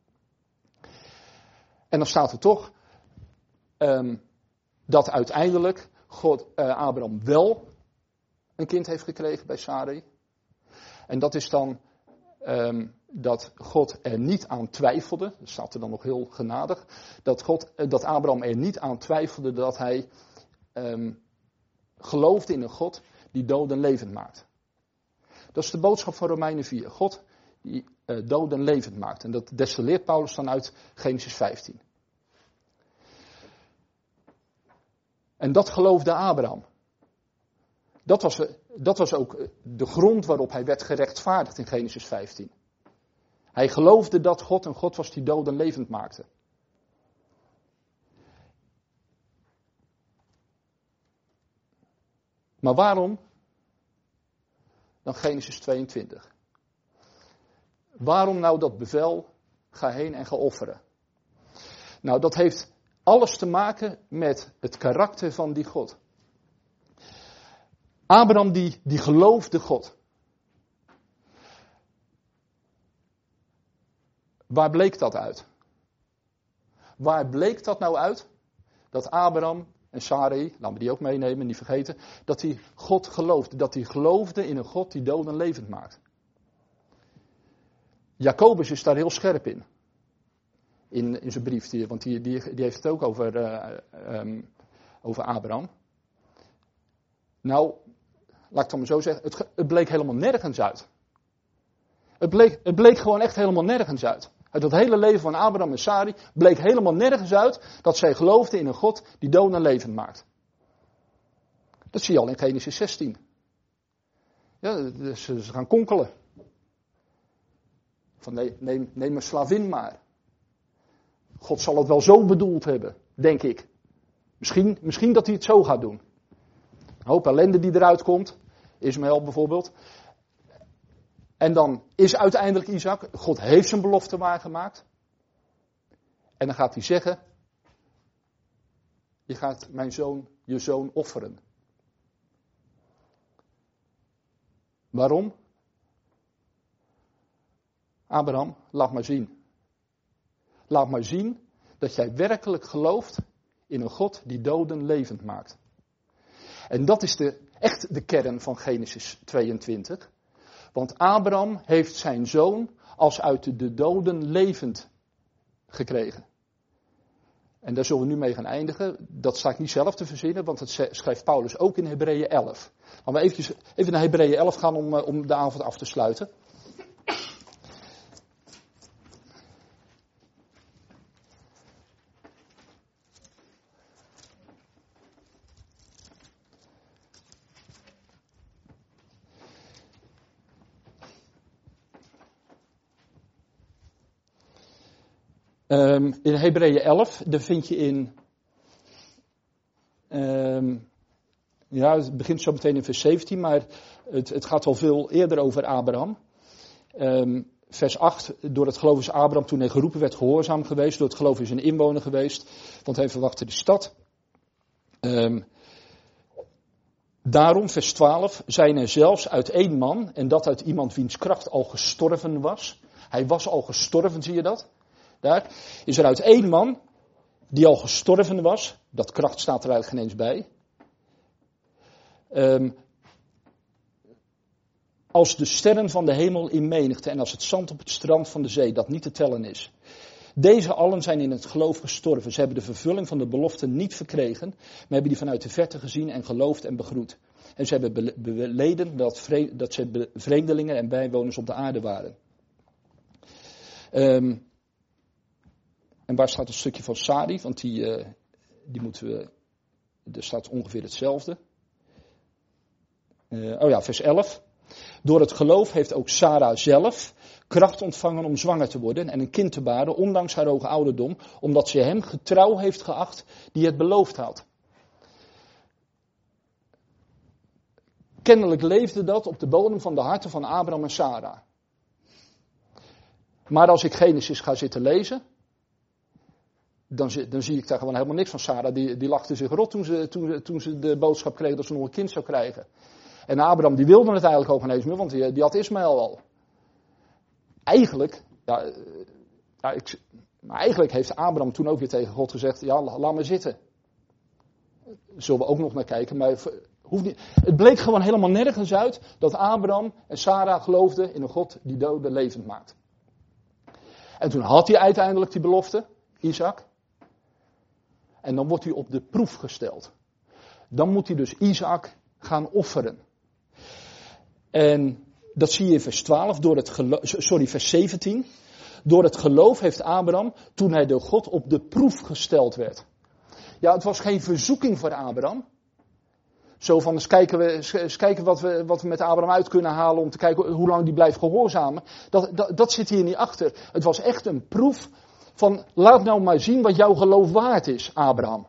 En dan staat er toch Um, dat uiteindelijk God, uh, Abraham wel een kind heeft gekregen bij Sarai. En dat is dan um, dat God er niet aan twijfelde. Dat staat er dan nog heel genadig. Dat, God, uh, dat Abraham er niet aan twijfelde dat hij um, geloofde in een God die doden levend maakt. Dat is de boodschap van Romeinen vier. God die uh, dood en levend maakt. En dat destilleert Paulus dan uit Genesis vijftien. En dat geloofde Abraham. Dat was, dat was ook de grond waarop hij werd gerechtvaardigd in Genesis vijftien. Hij geloofde dat God een God was die dood en levend maakte. Maar waarom dan Genesis tweeëntwintig? Waarom nou dat bevel, ga heen en ga offeren? Nou, dat heeft alles te maken met het karakter van die God. Abraham die, die geloofde God. Waar bleek dat uit? Waar bleek dat nou uit? Dat Abraham en Sarai, laten we die ook meenemen, niet vergeten, dat hij God geloofde. Dat hij geloofde in een God die dood en levend maakt. Jacobus is daar heel scherp in. In, in zijn brief, die, want die, die, die heeft het ook over, uh, um, over Abraham. Nou, laat ik het maar zo zeggen, het, het bleek helemaal nergens uit. Het bleek, het bleek gewoon echt helemaal nergens uit. Uit het hele leven van Abraham en Sarai bleek helemaal nergens uit dat zij geloofden in een God die dood en levend maakt. Dat zie je al in Genesis zestien. Ja, dus ze gaan konkelen. Van nee, neem, neem een slavin maar. God zal het wel zo bedoeld hebben, denk ik. Misschien, misschien dat hij het zo gaat doen. Een hoop ellende die eruit komt. Ismaël bijvoorbeeld. En dan is uiteindelijk Isaac. God heeft zijn belofte waargemaakt. En dan gaat hij zeggen. Je gaat mijn zoon, je zoon offeren. Waarom? Abraham, laat maar zien. Laat maar zien dat jij werkelijk gelooft in een God die doden levend maakt. En dat is de, echt de kern van Genesis tweeëntwintig. Want Abraham heeft zijn zoon als uit de doden levend gekregen. En daar zullen we nu mee gaan eindigen. Dat sta ik niet zelf te verzinnen, want dat schrijft Paulus ook in Hebreeën elf. Laten we eventjes, even naar Hebreeën elf gaan om, om de avond af te sluiten. Um, in Hebreeën elf, daar vind je in, um, ja, het begint zo meteen in vers zeventien, maar het, het gaat al veel eerder over Abraham. Um, vers acht, door het geloof is Abraham toen hij geroepen werd gehoorzaam geweest, door het geloof is een inwoner geweest, want hij verwachtte de stad. Um, daarom, vers twaalf, zijn er zelfs uit één man, en dat uit iemand wiens kracht al gestorven was. Hij was al gestorven, zie je dat? Daar is er uit één man, die al gestorven was, dat kracht staat er eigenlijk geen eens bij. Um, als de sterren van de hemel in menigte en als het zand op het strand van de zee, dat niet te tellen is. Deze allen zijn in het geloof gestorven. Ze hebben de vervulling van de belofte niet verkregen, maar hebben die vanuit de verte gezien en geloofd en begroet. En ze hebben beleden dat, vre- dat ze vreemdelingen en bijwoners op de aarde waren. Um, En waar staat een stukje van Sarai? Want die, uh, die moeten we. Er staat ongeveer hetzelfde. Uh, oh ja, vers elf. Door het geloof heeft ook Sarah zelf kracht ontvangen om zwanger te worden en een kind te baren, ondanks haar hoge ouderdom, omdat ze hem getrouw heeft geacht die het beloofd had. Kennelijk leefde dat op de bodem van de harten van Abraham en Sarah. Maar als ik Genesis ga zitten lezen, Dan, dan zie ik daar gewoon helemaal niks van. Sarah, die, die lachte zich rot toen ze, toen, toen ze de boodschap kreeg dat ze nog een kind zou krijgen. En Abraham, die wilde het eigenlijk ook geen eens meer, want die, die had Ismaël al. Eigenlijk, ja, ja, ik, maar eigenlijk heeft Abraham toen ook weer tegen God gezegd, ja, laat maar zitten. Daar zullen we ook nog naar kijken, maar hoeft niet. Het bleek gewoon helemaal nergens uit dat Abraham en Sarah geloofden in een God die doden levend maakt. En toen had hij uiteindelijk die belofte, Isaac. En dan wordt hij op de proef gesteld. Dan moet hij dus Isaac gaan offeren. En dat zie je in vers twaalf, door het geloof, sorry, vers zeventien. Door het geloof heeft Abraham, toen hij door God op de proef gesteld werd. Ja, het was geen verzoeking voor Abraham. Zo van, eens kijken, we, eens kijken wat, we, wat we met Abraham uit kunnen halen om te kijken hoe lang die blijft gehoorzamen. Dat, dat, dat zit hier niet achter. Het was echt een proef van, laat nou maar zien wat jouw geloof waard is, Abraham.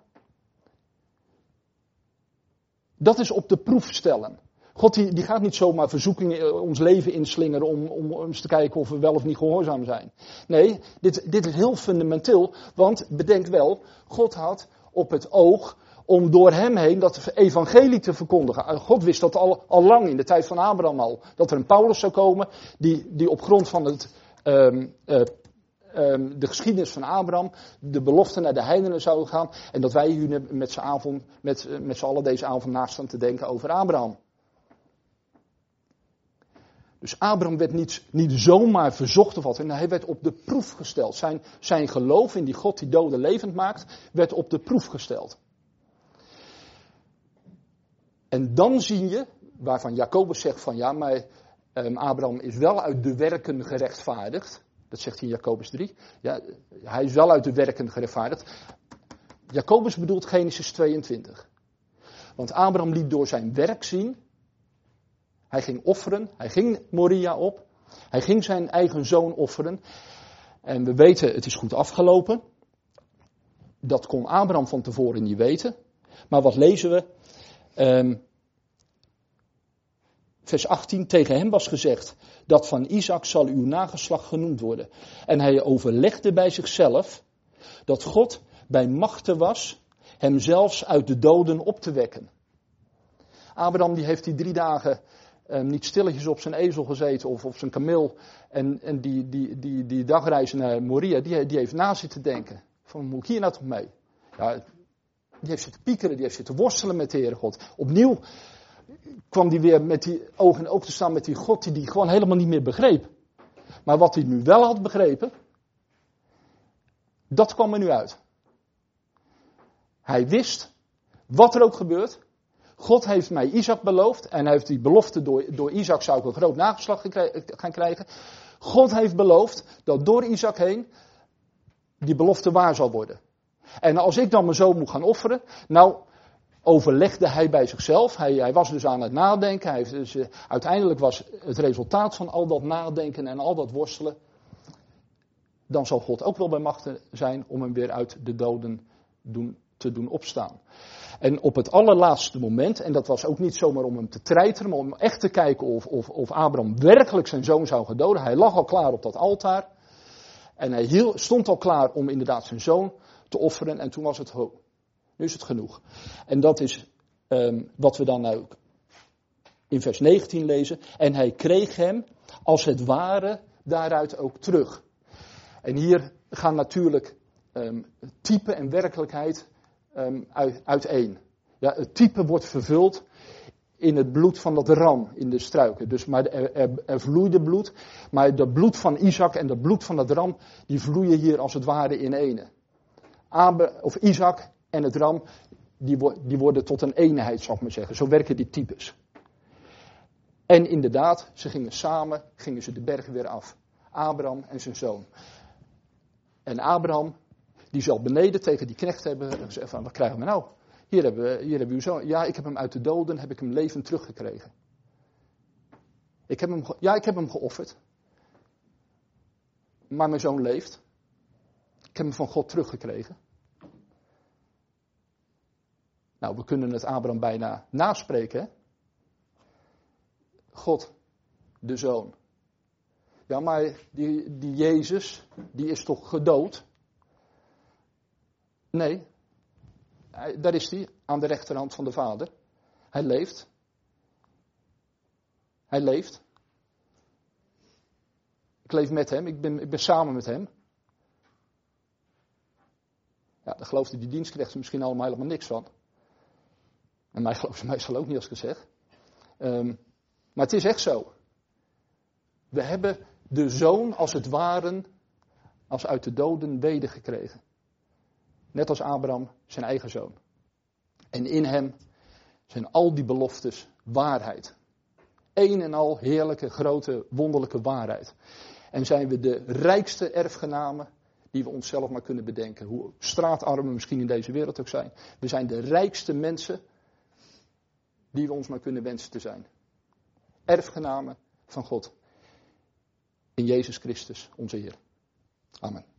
Dat is op de proef stellen. God die, die gaat niet zomaar verzoekingen ons leven inslingeren om, om, om eens te kijken of we wel of niet gehoorzaam zijn. Nee, dit, dit is heel fundamenteel, want bedenk wel, God had op het oog om door hem heen dat evangelie te verkondigen. God wist dat al, al lang, in de tijd van Abraham al, dat er een Paulus zou komen die, die op grond van het, um, uh, um, de geschiedenis van Abraham de belofte naar de heidenen zou gaan en dat wij hier met z'n avond, met, met z'n allen deze avond naast staan te denken over Abraham. Dus Abraham werd niet, niet zomaar verzocht of wat. En hij werd op de proef gesteld. Zijn, zijn geloof in die God die doden levend maakt, werd op de proef gesteld. En dan zie je, waarvan Jacobus zegt van ja, maar um, Abraham is wel uit de werken gerechtvaardigd. Dat zegt hij in Jacobus drie. Ja, hij is wel uit de werken gerechtvaardigd. Jacobus bedoelt Genesis tweeëntwintig. Want Abraham liet door zijn werk zien. Hij ging offeren, hij ging Moria op, hij ging zijn eigen zoon offeren. En we weten, het is goed afgelopen. Dat kon Abraham van tevoren niet weten. Maar wat lezen we? Um, vers achttien, tegen hem was gezegd, dat van Isaac zal uw nageslacht genoemd worden. En hij overlegde bij zichzelf, dat God bij machte was, hem zelfs uit de doden op te wekken. Abraham die heeft die drie dagen Um, niet stilletjes op zijn ezel gezeten of op zijn kameel. En, en die, die, die, die dagreis naar Moria, die, die heeft na zitten denken. Van, moet ik hier nou toch mee? Ja, die heeft zitten piekeren, die heeft zitten worstelen met de Heere God. Opnieuw kwam hij weer met die oog in oog te staan met die God die hij gewoon helemaal niet meer begreep. Maar wat hij nu wel had begrepen, dat kwam er nu uit. Hij wist, wat er ook gebeurt, God heeft mij Isaac beloofd en hij heeft die belofte door, door Isaac zou ik een groot nageslacht gaan krijgen. God heeft beloofd dat door Isaac heen die belofte waar zal worden. En als ik dan mijn zoon moet gaan offeren, nou overlegde hij bij zichzelf. Hij, hij was dus aan het nadenken. Hij heeft dus, uh, uiteindelijk was het resultaat van al dat nadenken en al dat worstelen. Dan zal God ook wel bij machten zijn om hem weer uit de doden doen, te doen opstaan. En op het allerlaatste moment, en dat was ook niet zomaar om hem te treiteren, maar om echt te kijken of, of, of Abraham werkelijk zijn zoon zou gaan doden. Hij lag al klaar op dat altaar. En hij hield, stond al klaar om inderdaad zijn zoon te offeren. En toen was het, ho, nu is het genoeg. En dat is um, wat we dan ook in vers negentien lezen. En hij kreeg hem als het ware daaruit ook terug. En hier gaan natuurlijk um, type en werkelijkheid Um, uit, uiteen. Ja, het type wordt vervuld in het bloed van dat ram in de struiken. Dus, maar er, er, er vloeide bloed, maar dat bloed van Isaac en dat bloed van dat ram, die vloeien hier als het ware in ene. Abe, of Isaac en het ram, die, wo, die worden tot een eenheid, zal ik maar zeggen. Zo werken die types. En inderdaad, ze gingen samen, gingen ze de berg weer af. Abraham en zijn zoon. En Abraham, die zal beneden tegen die knecht hebben gezegd van, wat krijgen we nou? Hier hebben we, hier hebben we uw zoon. Ja, ik heb hem uit de doden, heb ik hem levend teruggekregen. Ik heb hem, ja, ik heb hem geofferd. Maar mijn zoon leeft. Ik heb hem van God teruggekregen. Nou, we kunnen het Abraham bijna naspreken, hè? God, de zoon. Ja, maar die, die Jezus, die is toch gedood? Nee, hij, daar is hij, aan de rechterhand van de Vader. Hij leeft. Hij leeft. Ik leef met hem, ik ben, ik ben samen met hem. Ja, daar geloofden die dienstknechten misschien allemaal helemaal niks van. En mij geloven ze meestal ook niet als ik het zeg. Um, maar het is echt zo. We hebben de zoon als het ware, als uit de doden wedergekregen. Net als Abraham zijn eigen zoon. En in hem zijn al die beloftes waarheid. Een en al heerlijke, grote, wonderlijke waarheid. En zijn we de rijkste erfgenamen die we onszelf maar kunnen bedenken. Hoe straatarm we misschien in deze wereld ook zijn. We zijn de rijkste mensen die we ons maar kunnen wensen te zijn. Erfgenamen van God. In Jezus Christus, onze Heer. Amen.